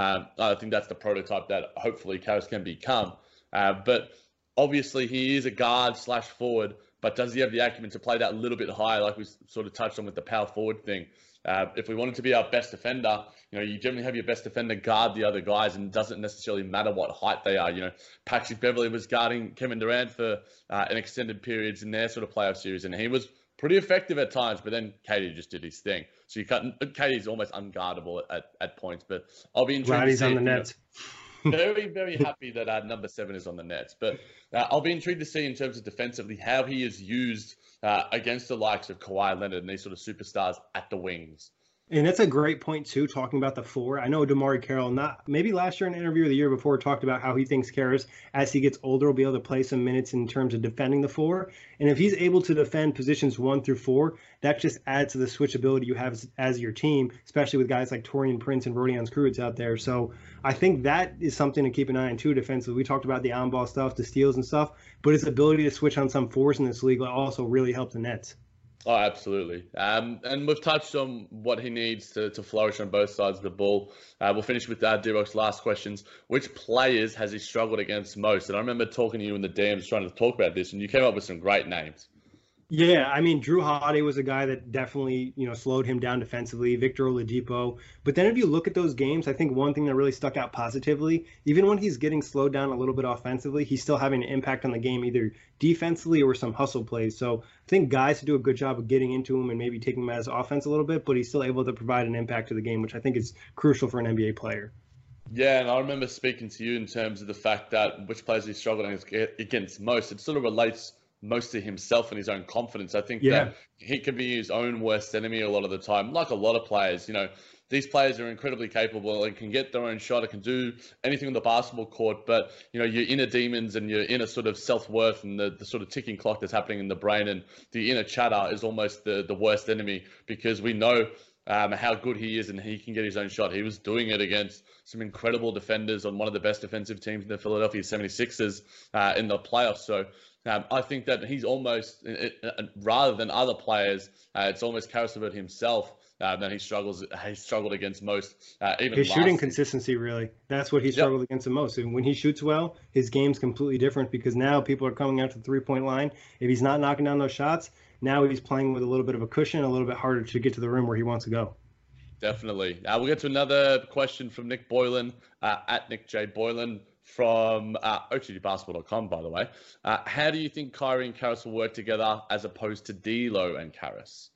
I think that's the prototype that hopefully Karis can become. But obviously, he is a guard / forward, but does he have the acumen to play that little bit higher, like we sort of touched on with the power forward thing? If we wanted to be our best defender, you generally have your best defender guard the other guys, and it doesn't necessarily matter what height they are. Patrick Beverley was guarding Kevin Durant for an extended periods in their sort of playoff series, and he was pretty effective at times, but then KD just did his thing. So KD's almost unguardable at points, but I'll be intrigued. Roddy's on the Nets. Very, very happy that number 7 is on the Nets. But I'll be intrigued to see in terms of defensively how he is used against the likes of Kawhi Leonard and these sort of superstars at the wings. And that's a great point, too, talking about the four. I know DeMarre Carroll, maybe last year in an interview or the year before, talked about how he thinks Karis, as he gets older, will be able to play some minutes in terms of defending the four. And if he's able to defend positions 1 through 4, that just adds to the switchability you have as your team, especially with guys like Taurean Prince and Rodion Kurucs out there. So I think that is something to keep an eye on, too, defensively. We talked about the on-ball stuff, the steals and stuff, but his ability to switch on some fours in this league will also really help the Nets. Oh, absolutely. And we've touched on what he needs to flourish on both sides of the ball. We'll finish with D-Rock's last questions. Which players has he struggled against most? And I remember talking to you in the DMs trying to talk about this, and you came up with some great names. Yeah, I mean, Drew Holiday was a guy that definitely, slowed him down defensively, Victor Oladipo. But then if you look at those games, I think one thing that really stuck out positively, even when he's getting slowed down a little bit offensively, he's still having an impact on the game, either defensively or some hustle plays. So I think guys do a good job of getting into him and maybe taking him as offense a little bit, but he's still able to provide an impact to the game, which I think is crucial for an NBA player. Yeah, and I remember speaking to you in terms of the fact that which players he's struggled against most. It sort of relates most to himself and his own confidence. I think that he can be his own worst enemy a lot of the time, like a lot of players. These players are incredibly capable and can get their own shot. It can do anything on the basketball court, but your inner demons and your inner sort of self-worth and the sort of ticking clock that's happening in the brain and the inner chatter is almost the worst enemy, because we know how good he is and he can get his own shot. He was doing it against some incredible defenders on one of the best defensive teams in the Philadelphia 76ers in the playoffs. So I think that he's almost, rather than other players, it's almost Karis LeVert himself that he struggled against most. Even his shooting consistency, really. That's what he struggled against the most. And when he shoots well, his game's completely different, because now people are coming out to the three-point line. If he's not knocking down those shots, now he's playing with a little bit of a cushion, a little bit harder to get to the rim where he wants to go. Definitely. We'll get to another question from Nick Boylan, at Nick J. Boylan, from OTGBasketball.com, by the way. How do you think Kyrie and Karis will work together as opposed to D'Lo and Karis?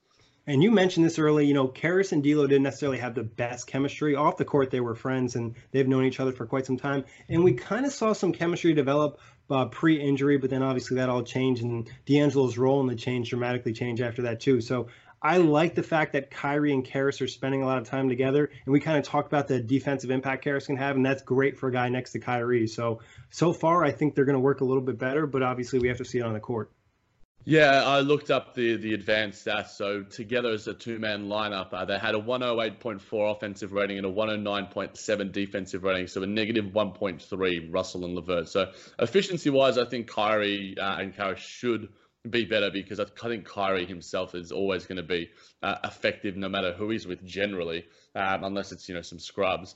And you mentioned this early, Karras and D'Lo didn't necessarily have the best chemistry. Off the court, they were friends and they've known each other for quite some time. And we kind of saw some chemistry develop pre-injury, but then obviously that all changed, and D'Angelo's role in the change dramatically changed after that too. So I like the fact that Kyrie and Karras are spending a lot of time together, and we kind of talked about the defensive impact Karras can have, and that's great for a guy next to Kyrie. So far, I think they're going to work a little bit better, but obviously we have to see it on the court. Yeah, I looked up the advanced stats. So together as a two-man lineup, they had a 108.4 offensive rating and a 109.7 defensive rating. So a negative 1.3, Russell and LeVert. So efficiency-wise, I think Kyrie and Karras should be better, because I think Kyrie himself is always going to be effective no matter who he's with generally, unless it's, some scrubs.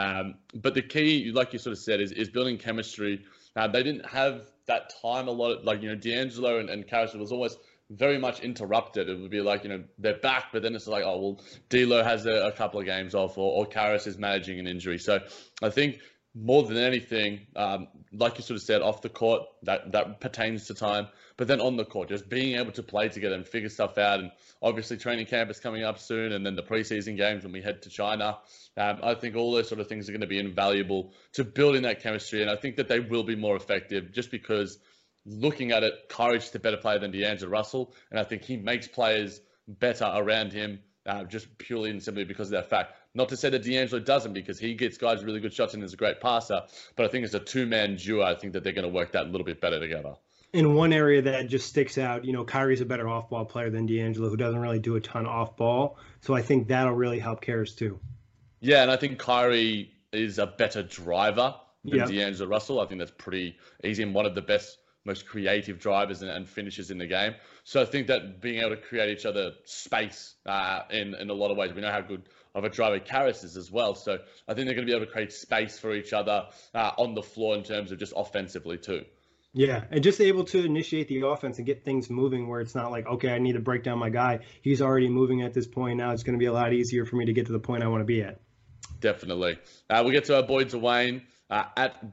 But the key, like you sort of said, is building chemistry. They didn't have that time a lot. D'Angelo and Karras was always very much interrupted. It would be like, they're back, but then it's like, oh, well, D'Lo has a couple of games off, or Karras is managing an injury. So I think more than anything, like you sort of said, off the court, that pertains to time. But then on the court, just being able to play together and figure stuff out. And obviously training camp is coming up soon, and then the preseason games when we head to China. I think all those sort of things are going to be invaluable to building that chemistry. And I think that they will be more effective, just because looking at it, Kyrie's just a better player than D'Angelo Russell. And I think he makes players better around him, just purely and simply because of that fact. Not to say that D'Angelo doesn't, because he gets guys really good shots and is a great passer. But I think as a two-man duo, I think that they're going to work that a little bit better together. In one area that just sticks out, Kyrie's a better off-ball player than D'Angelo, who doesn't really do a ton off-ball. So I think that'll really help Karras too. Yeah, and I think Kyrie is a better driver than D'Angelo Russell. I think that's pretty easy, and one of the best, most creative drivers and finishers in the game. So I think that being able to create each other space in a lot of ways, we know how good of a driver Karras is as well. So I think they're going to be able to create space for each other on the floor in terms of just offensively too. Yeah, and just able to initiate the offense and get things moving, where it's not like, okay, I need to break down my guy. He's already moving at this point. Now it's going to be a lot easier for me to get to the point I want to be at. Definitely. We'll get to our boy Dwayne at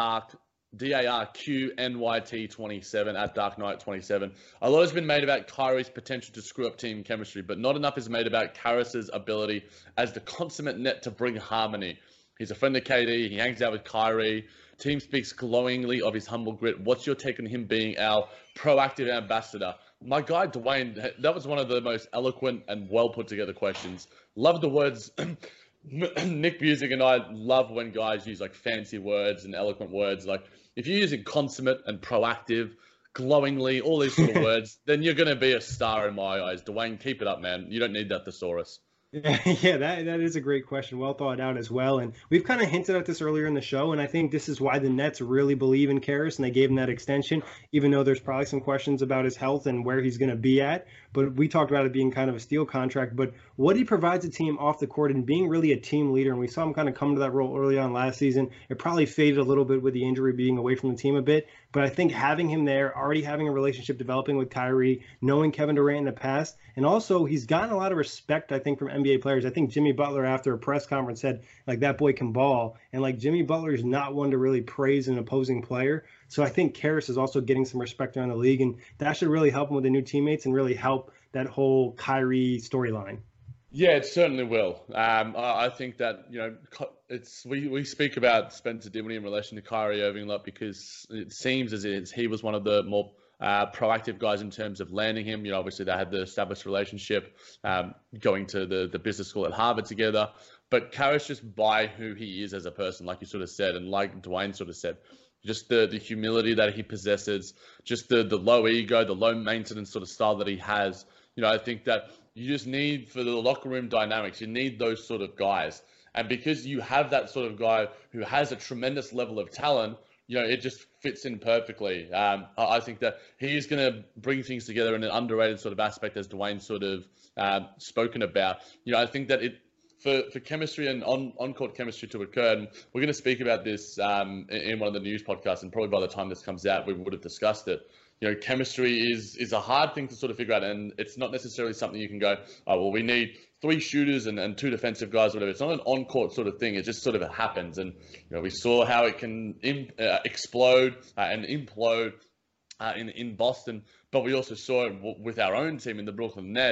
DARQNYT27 at Dark Knight 27. A lot has been made about Kyrie's potential to screw up team chemistry, but not enough is made about Karras' ability as the consummate net to bring harmony. He's a friend of KD. He hangs out with Kyrie. Team speaks glowingly of his humble grit. What's your take on him being our proactive ambassador? My guy, Dwayne, that was one of the most eloquent and well put together questions. Love the words. Nick Busick and I love when guys use like fancy words and eloquent words. Like if you're using consummate and proactive, glowingly, all these sort of words, then you're going to be a star in my eyes. Dwayne, keep it up, man. You don't need that thesaurus. Yeah, that is a great question. Well thought out as well. And we've kind of hinted at this earlier in the show, and I think this is why the Nets really believe in Karras, and they gave him that extension, even though there's probably some questions about his health and where he's going to be at. But we talked about it being kind of a steal contract. But what he provides a team off the court and being really a team leader, and we saw him kind of come to that role early on last season. It probably faded a little bit with the injury, being away from the team a bit. But I think having him there, already having a relationship developing with Kyrie, knowing Kevin Durant in the past, and also he's gotten a lot of respect, I think, from NBA players. I think Jimmy Butler, after a press conference, said, like, that boy can ball. And, like, Jimmy Butler is not one to really praise an opposing player. So I think Karras is also getting some respect around the league, and that should really help him with the new teammates and really help that whole Kyrie storyline. Yeah, it certainly will. I think that, we speak about Spencer Dinwiddie in relation to Kyrie Irving a lot, because it seems as if he was one of the more proactive guys in terms of landing him. Obviously they had the established relationship, going to the business school at Harvard together. But Karras, just by who he is as a person, like you sort of said, and like Dwayne sort of said, just the humility that he possesses, just the low ego, the low maintenance sort of style that he has. I think that you just need, for the locker room dynamics, you need those sort of guys. And because you have that sort of guy who has a tremendous level of talent, it just fits in perfectly. I think that he is going to bring things together in an underrated sort of aspect, as Dwayne sort of spoken about. I think that for chemistry and on-court chemistry to occur, and we're going to speak about this in one of the news podcasts, and probably by the time this comes out, we would have discussed it. Chemistry is a hard thing to sort of figure out, and it's not necessarily something you can go, oh, well, we need 3 shooters and 2 defensive guys, whatever. It's not an on-court sort of thing. It just sort of happens. And, we saw how it can explode and implode in Boston, but we also saw it with our own team in the Brooklyn Nets,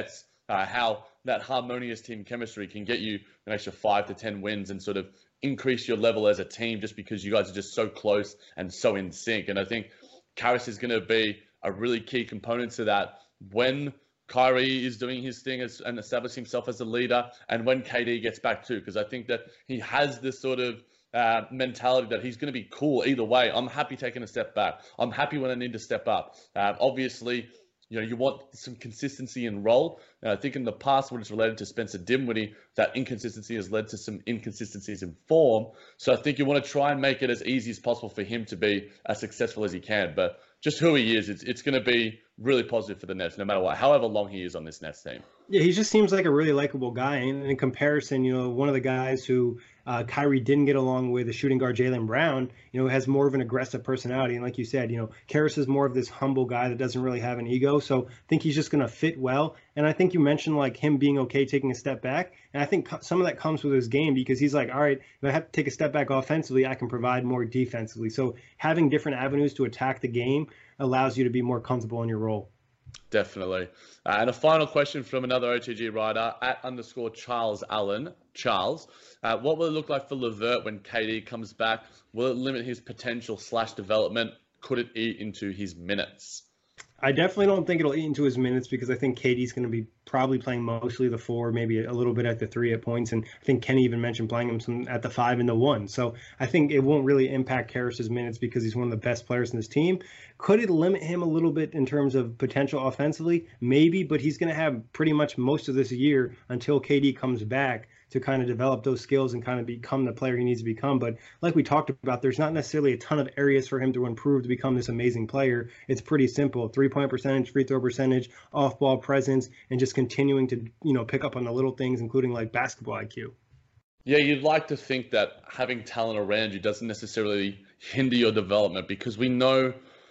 how that harmonious team chemistry can get you an extra 5 to 10 wins and sort of increase your level as a team just because you guys are just so close and so in sync. And I think Caris is going to be a really key component to that when Kyrie is doing his thing and establishing himself as a leader, and when KD gets back too, because I think that he has this sort of mentality that he's going to be cool either way. I'm happy taking a step back. I'm happy when I need to step up. Obviously, you want some consistency in role. And I think in the past, when it's related to Spencer Dinwiddie, that inconsistency has led to some inconsistencies in form. So I think you want to try and make it as easy as possible for him to be as successful as he can. But just who he is, it's going to be really positive for the Nets, no matter what, however long he is on this Nets team. Yeah, he just seems like a really likable guy. And in comparison, one of the guys who Kyrie didn't get along with, the shooting guard Jaylen Brown, has more of an aggressive personality. And like you said, Caris is more of this humble guy that doesn't really have an ego. So I think he's just going to fit well. And I think you mentioned like him being okay taking a step back. And I think some of that comes with his game because he's like, all right, if I have to take a step back offensively, I can provide more defensively. So having different avenues to attack the game allows you to be more comfortable in your role. Definitely. And a final question from another OTG writer, @_Charles Allen. Charles, what will it look like for LeVert when KD comes back? Will it limit his potential / development? Could it eat into his minutes? I definitely don't think it'll eat into his minutes because I think KD's going to be probably playing mostly the 4, maybe a little bit at the 3 at points. And I think Kenny even mentioned playing him some at the 5 and the 1. So I think it won't really impact Caris's minutes because he's one of the best players in this team. Could it limit him a little bit in terms of potential offensively? Maybe, but he's going to have pretty much most of this year until KD comes back to kind of develop those skills and kind of become the player he needs to become. But like we talked about, there's not necessarily a ton of areas for him to improve to become this amazing player. It's pretty simple: 3-point percentage, free throw percentage, off-ball presence, and just continuing to, pick up on the little things, including like basketball IQ. Yeah, you'd like to think that having talent around you doesn't necessarily hinder your development because we know,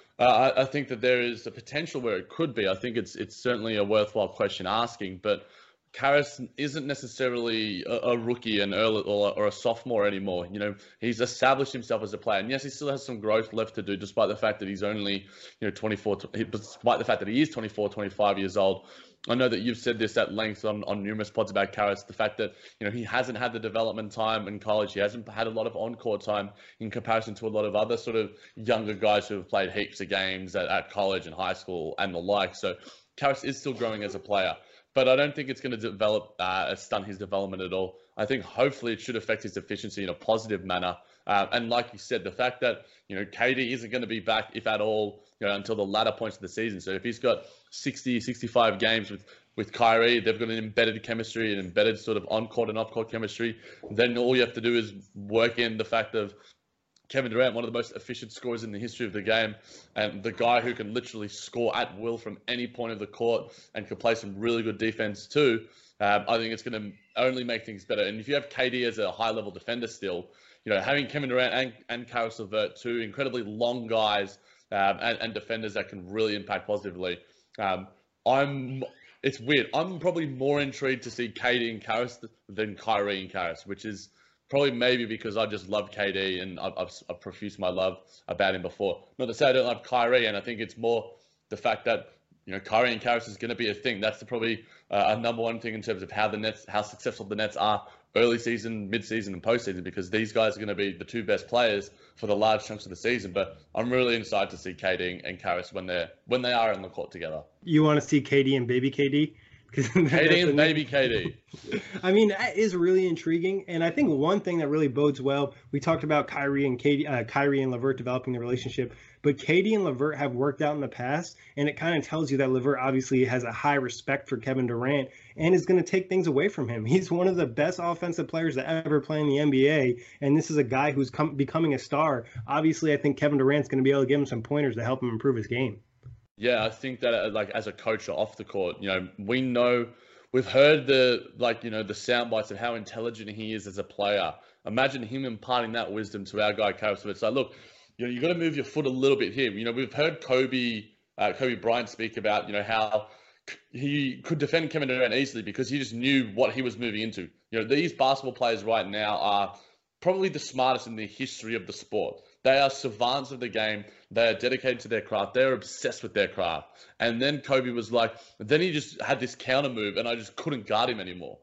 I think that there is a potential where it could be. I think it's certainly a worthwhile question asking, but Caris isn't necessarily a rookie and early or a sophomore anymore. He's established himself as a player, and yes, he still has some growth left to do, despite the fact that he's only, 24. Despite the fact that he is 24, 25 years old. I know that you've said this at length on numerous pods about Caris, the fact that he hasn't had the development time in college. He hasn't had a lot of on-court time in comparison to a lot of other sort of younger guys who have played heaps of games at college and high school and the like. So Caris is still growing as a player. But I don't think it's going to stunt his development at all. I think hopefully it should affect his efficiency in a positive manner. And like you said, the fact that, KD isn't going to be back, if at all, until the latter points of the season. So if he's got 60, 65 games with Kyrie, they've got an embedded chemistry, an embedded sort of on-court and off-court chemistry, then all you have to do is work in the fact of Kevin Durant, one of the most efficient scorers in the history of the game, and the guy who can literally score at will from any point of the court and can play some really good defense too. I think it's going to only make things better. And if you have KD as a high-level defender still, having Kevin Durant and Caris LeVert, two incredibly long guys and defenders that can really impact positively. It's weird. I'm probably more intrigued to see KD and Caris than Kyrie and Caris, which is probably maybe because I just love KD and I've profused my love about him before. Not to say I don't love Kyrie, and I think it's more the fact that Kyrie and Caris is going to be a thing. That's probably a number one thing in terms of how successful the Nets are early season, mid season, and postseason, because these guys are going to be the two best players for the large chunks of the season. But I'm really excited to see KD and Caris when they are in the court together. You want to see KD and baby KD? KD and baby KD. I mean, that is really intriguing. And I think one thing that really bodes well, we talked about Kyrie and LeVert developing the relationship, but KD and LeVert have worked out in the past. And it kind of tells you that LeVert obviously has a high respect for Kevin Durant and is going to take things away from him. He's one of the best offensive players to ever play in the NBA. And this is a guy who's becoming a star. Obviously, I think Kevin Durant's going to be able to give him some pointers to help him improve his game. Yeah, I think that like as a coach or off the court, we've heard the sound bites of how intelligent he is as a player. Imagine him imparting that wisdom to our guy Caris. It's like, look, you got to move your foot a little bit here. We've heard Kobe Bryant speak about how he could defend Kevin Durant easily because he just knew what he was moving into. These basketball players right now are probably the smartest in the history of the sport. They are savants of the game. They are dedicated to their craft. They're obsessed with their craft. And then Kobe was like, then he just had this counter move, and I just couldn't guard him anymore.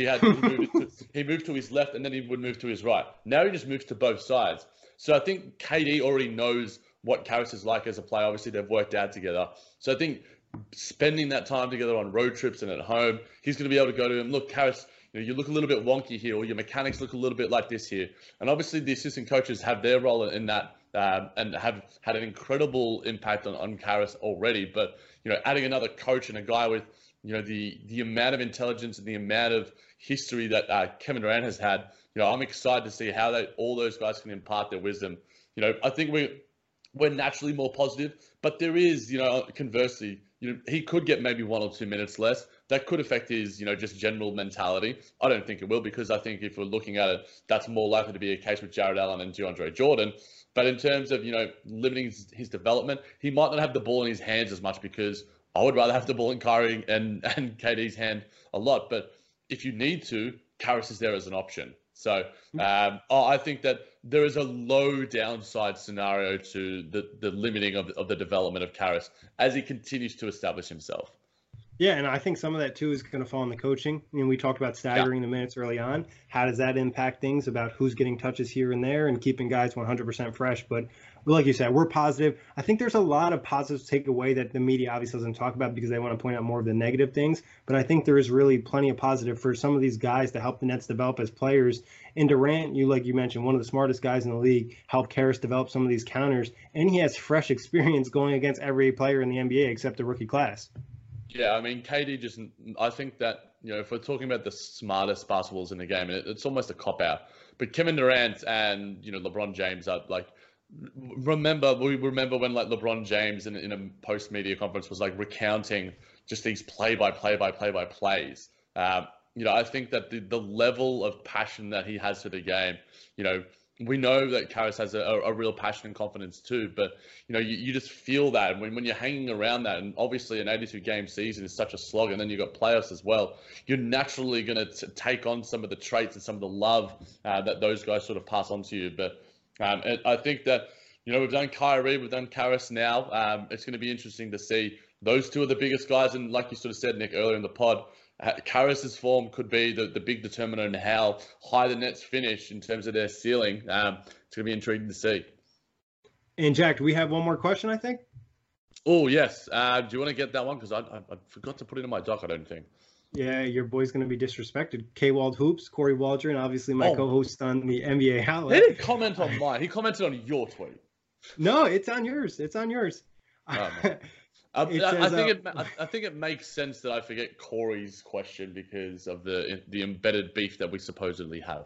He moved to his left, and then he would move to his right. Now he just moves to both sides. So I think KD already knows what Caris is like as a player. Obviously, they've worked out together. So I think spending that time together on road trips and at home, he's going to be able to go to him. Look, Caris, you look a little bit wonky here, or your mechanics look a little bit like this here. And obviously, the assistant coaches have their role in that, and have had an incredible impact on Caris already. But adding another coach and a guy with the amount of intelligence and the amount of history that Kevin Durant has had, I'm excited to see how all those guys can impart their wisdom. I think we're naturally more positive, but there is, conversely, he could get maybe 1 or 2 minutes less. That could affect his, just general mentality. I don't think it will, because I think if we're looking at it, that's more likely to be a case with Jared Allen and DeAndre Jordan. But in terms of, limiting his development, he might not have the ball in his hands as much, because I would rather have the ball in Kyrie and KD's hand a lot. But if you need to, Caris is there as an option. So I think that there is a low downside scenario to the limiting of the development of Caris as he continues to establish himself. Yeah, and I think some of that, too, is going to fall in the coaching. We talked about staggering the minutes early on. How does that impact things about who's getting touches here and there and keeping guys 100% fresh? But like you said, we're positive. I think there's a lot of positives to take away that the media obviously doesn't talk about, because they want to point out more of the negative things. But I think there is really plenty of positive for some of these guys to help the Nets develop as players. And Durant, like you mentioned, one of the smartest guys in the league, helped Caris develop some of these counters. And he has fresh experience going against every player in the NBA except the rookie class. Yeah, I mean, KD I think that, if we're talking about the smartest basketballs in the game, and it's almost a cop-out, but Kevin Durant and, LeBron James are like, we remember when like LeBron James in a post-media conference was like recounting just these play-by-play plays. I think that the level of passion that he has for the game, we know that Caris has a real passion and confidence too, but you just feel that when you're hanging around that, and obviously an 82-game season is such a slog, and then you've got playoffs as well, you're naturally going to take on some of the traits and some of the love that those guys sort of pass on to you. But I think that we've done Kyrie, we've done Caris now. It's going to be interesting to see. Those two are the biggest guys, and like you sort of said, Nick, earlier in the pod, Caris's form could be the big determinant in how high the Nets finish in terms of their ceiling. It's going to be intriguing to see. And Jack, do we have one more question, I think? Oh, yes. Do you want to get that one? Because I forgot to put it in my doc, I don't think. Yeah, your boy's going to be disrespected. K-Wald Hoops, Corey Waldron, obviously my co-host on the NBA Outlet. He didn't comment on mine. He commented on your tweet. No, it's on yours. It's on yours. I think it makes sense that I forget Corey's question because of the embedded beef that we supposedly have.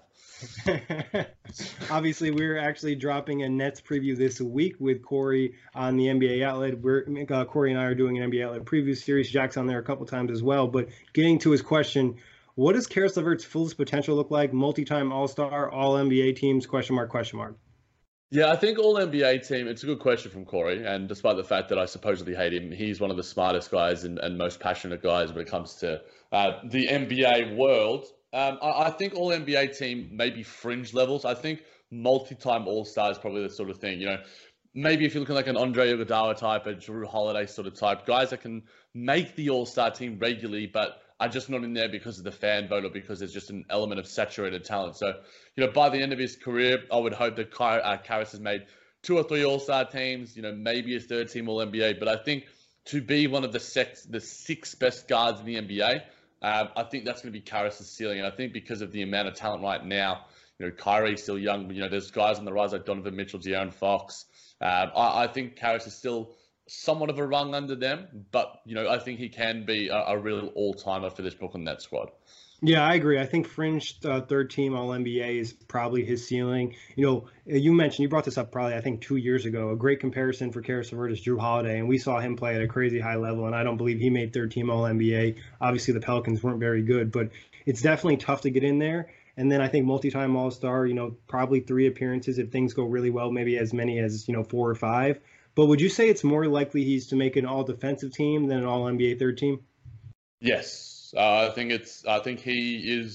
Obviously, we're actually dropping a Nets preview this week with Corey on the NBA Outlet. Corey and I are doing an NBA Outlet preview series. Jack's on there a couple times as well. But getting to his question, what does Caris LeVert's fullest potential look like? Multi-time All-Star, All-NBA teams, question mark, question mark. Yeah, I think All-NBA team, it's a good question from Corey. And despite the fact that I supposedly hate him, he's one of the smartest guys and most passionate guys when it comes to the NBA world. I think All-NBA team, maybe fringe levels. I think multi-time All-Star is probably the sort of thing, maybe if you're looking like an Andre Iguodala type, a Jrue Holiday sort of type, guys that can make the All-Star team regularly, but are just not in there because of the fan vote or because there's just an element of saturated talent. So, by the end of his career, I would hope that Caris has made 2 or 3 All-Star teams, maybe a third team All-NBA. But I think to be one of the 6 best guards in the NBA, I think that's going to be Caris' ceiling. And I think because of the amount of talent right now, Kyrie's still young, but, there's guys on the rise like Donovan Mitchell, De'Aaron Fox. I think Caris is still somewhat of a rung under them, but, I think he can be a real all-timer for this Brooklyn Nets squad. Yeah, I agree. I think fringe third team All-NBA is probably his ceiling. You brought this up probably, I think, 2 years ago. A great comparison for Caris LeVert is Jrue Holiday, and we saw him play at a crazy high level, and I don't believe he made third team All-NBA. Obviously, the Pelicans weren't very good, but it's definitely tough to get in there. And then I think multi-time All-Star, probably 3 appearances if things go really well, maybe as many as, 4 or 5. But would you say it's more likely he's to make an all-defensive team than an All-NBA third team? Yes. I think he is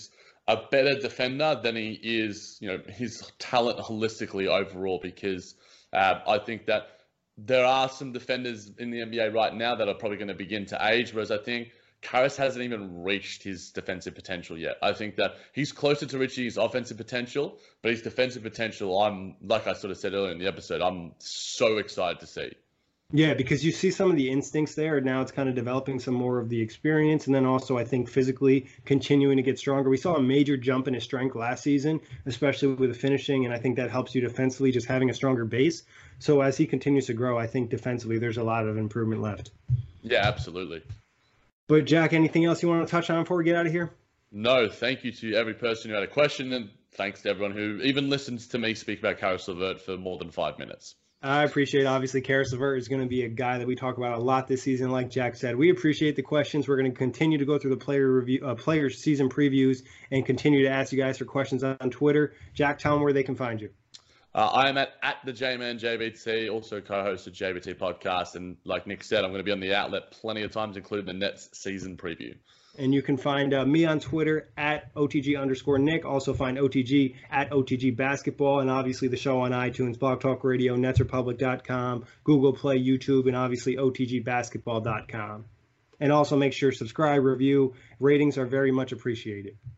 a better defender than he is, his talent holistically overall. Because I think that there are some defenders in the NBA right now that are probably going to begin to age, whereas I think Caris hasn't even reached his defensive potential yet. I think that he's closer to reaching his offensive potential, but his defensive potential, like I sort of said earlier in the episode, I'm so excited to see. Yeah, because you see some of the instincts there. Now it's kind of developing some more of the experience. And then also, I think, physically continuing to get stronger. We saw a major jump in his strength last season, especially with the finishing. And I think that helps you defensively, just having a stronger base. So as he continues to grow, I think defensively there's a lot of improvement left. Yeah, absolutely. But Jack, anything else you want to touch on before we get out of here? No, thank you to every person who had a question. And thanks to everyone who even listens to me speak about Caris LeVert for more than 5 minutes. I appreciate it. Obviously, Caris LeVert is going to be a guy that we talk about a lot this season. Like Jack said, we appreciate the questions. We're going to continue to go through the player season previews and continue to ask you guys for questions on Twitter. Jack, tell them where they can find you. I am at the J-Man JBT, also co-host of JBT Podcast. And like Nick said, I'm going to be on the outlet plenty of times, including the Nets season preview. And you can find me on Twitter at OTG_Nick. Also find OTG at OTG Basketball. And obviously the show on iTunes, Blog Talk Radio, NetsRepublic.com, Google Play, YouTube, and obviously OTGBasketball.com. And also make sure subscribe, review. Ratings are very much appreciated.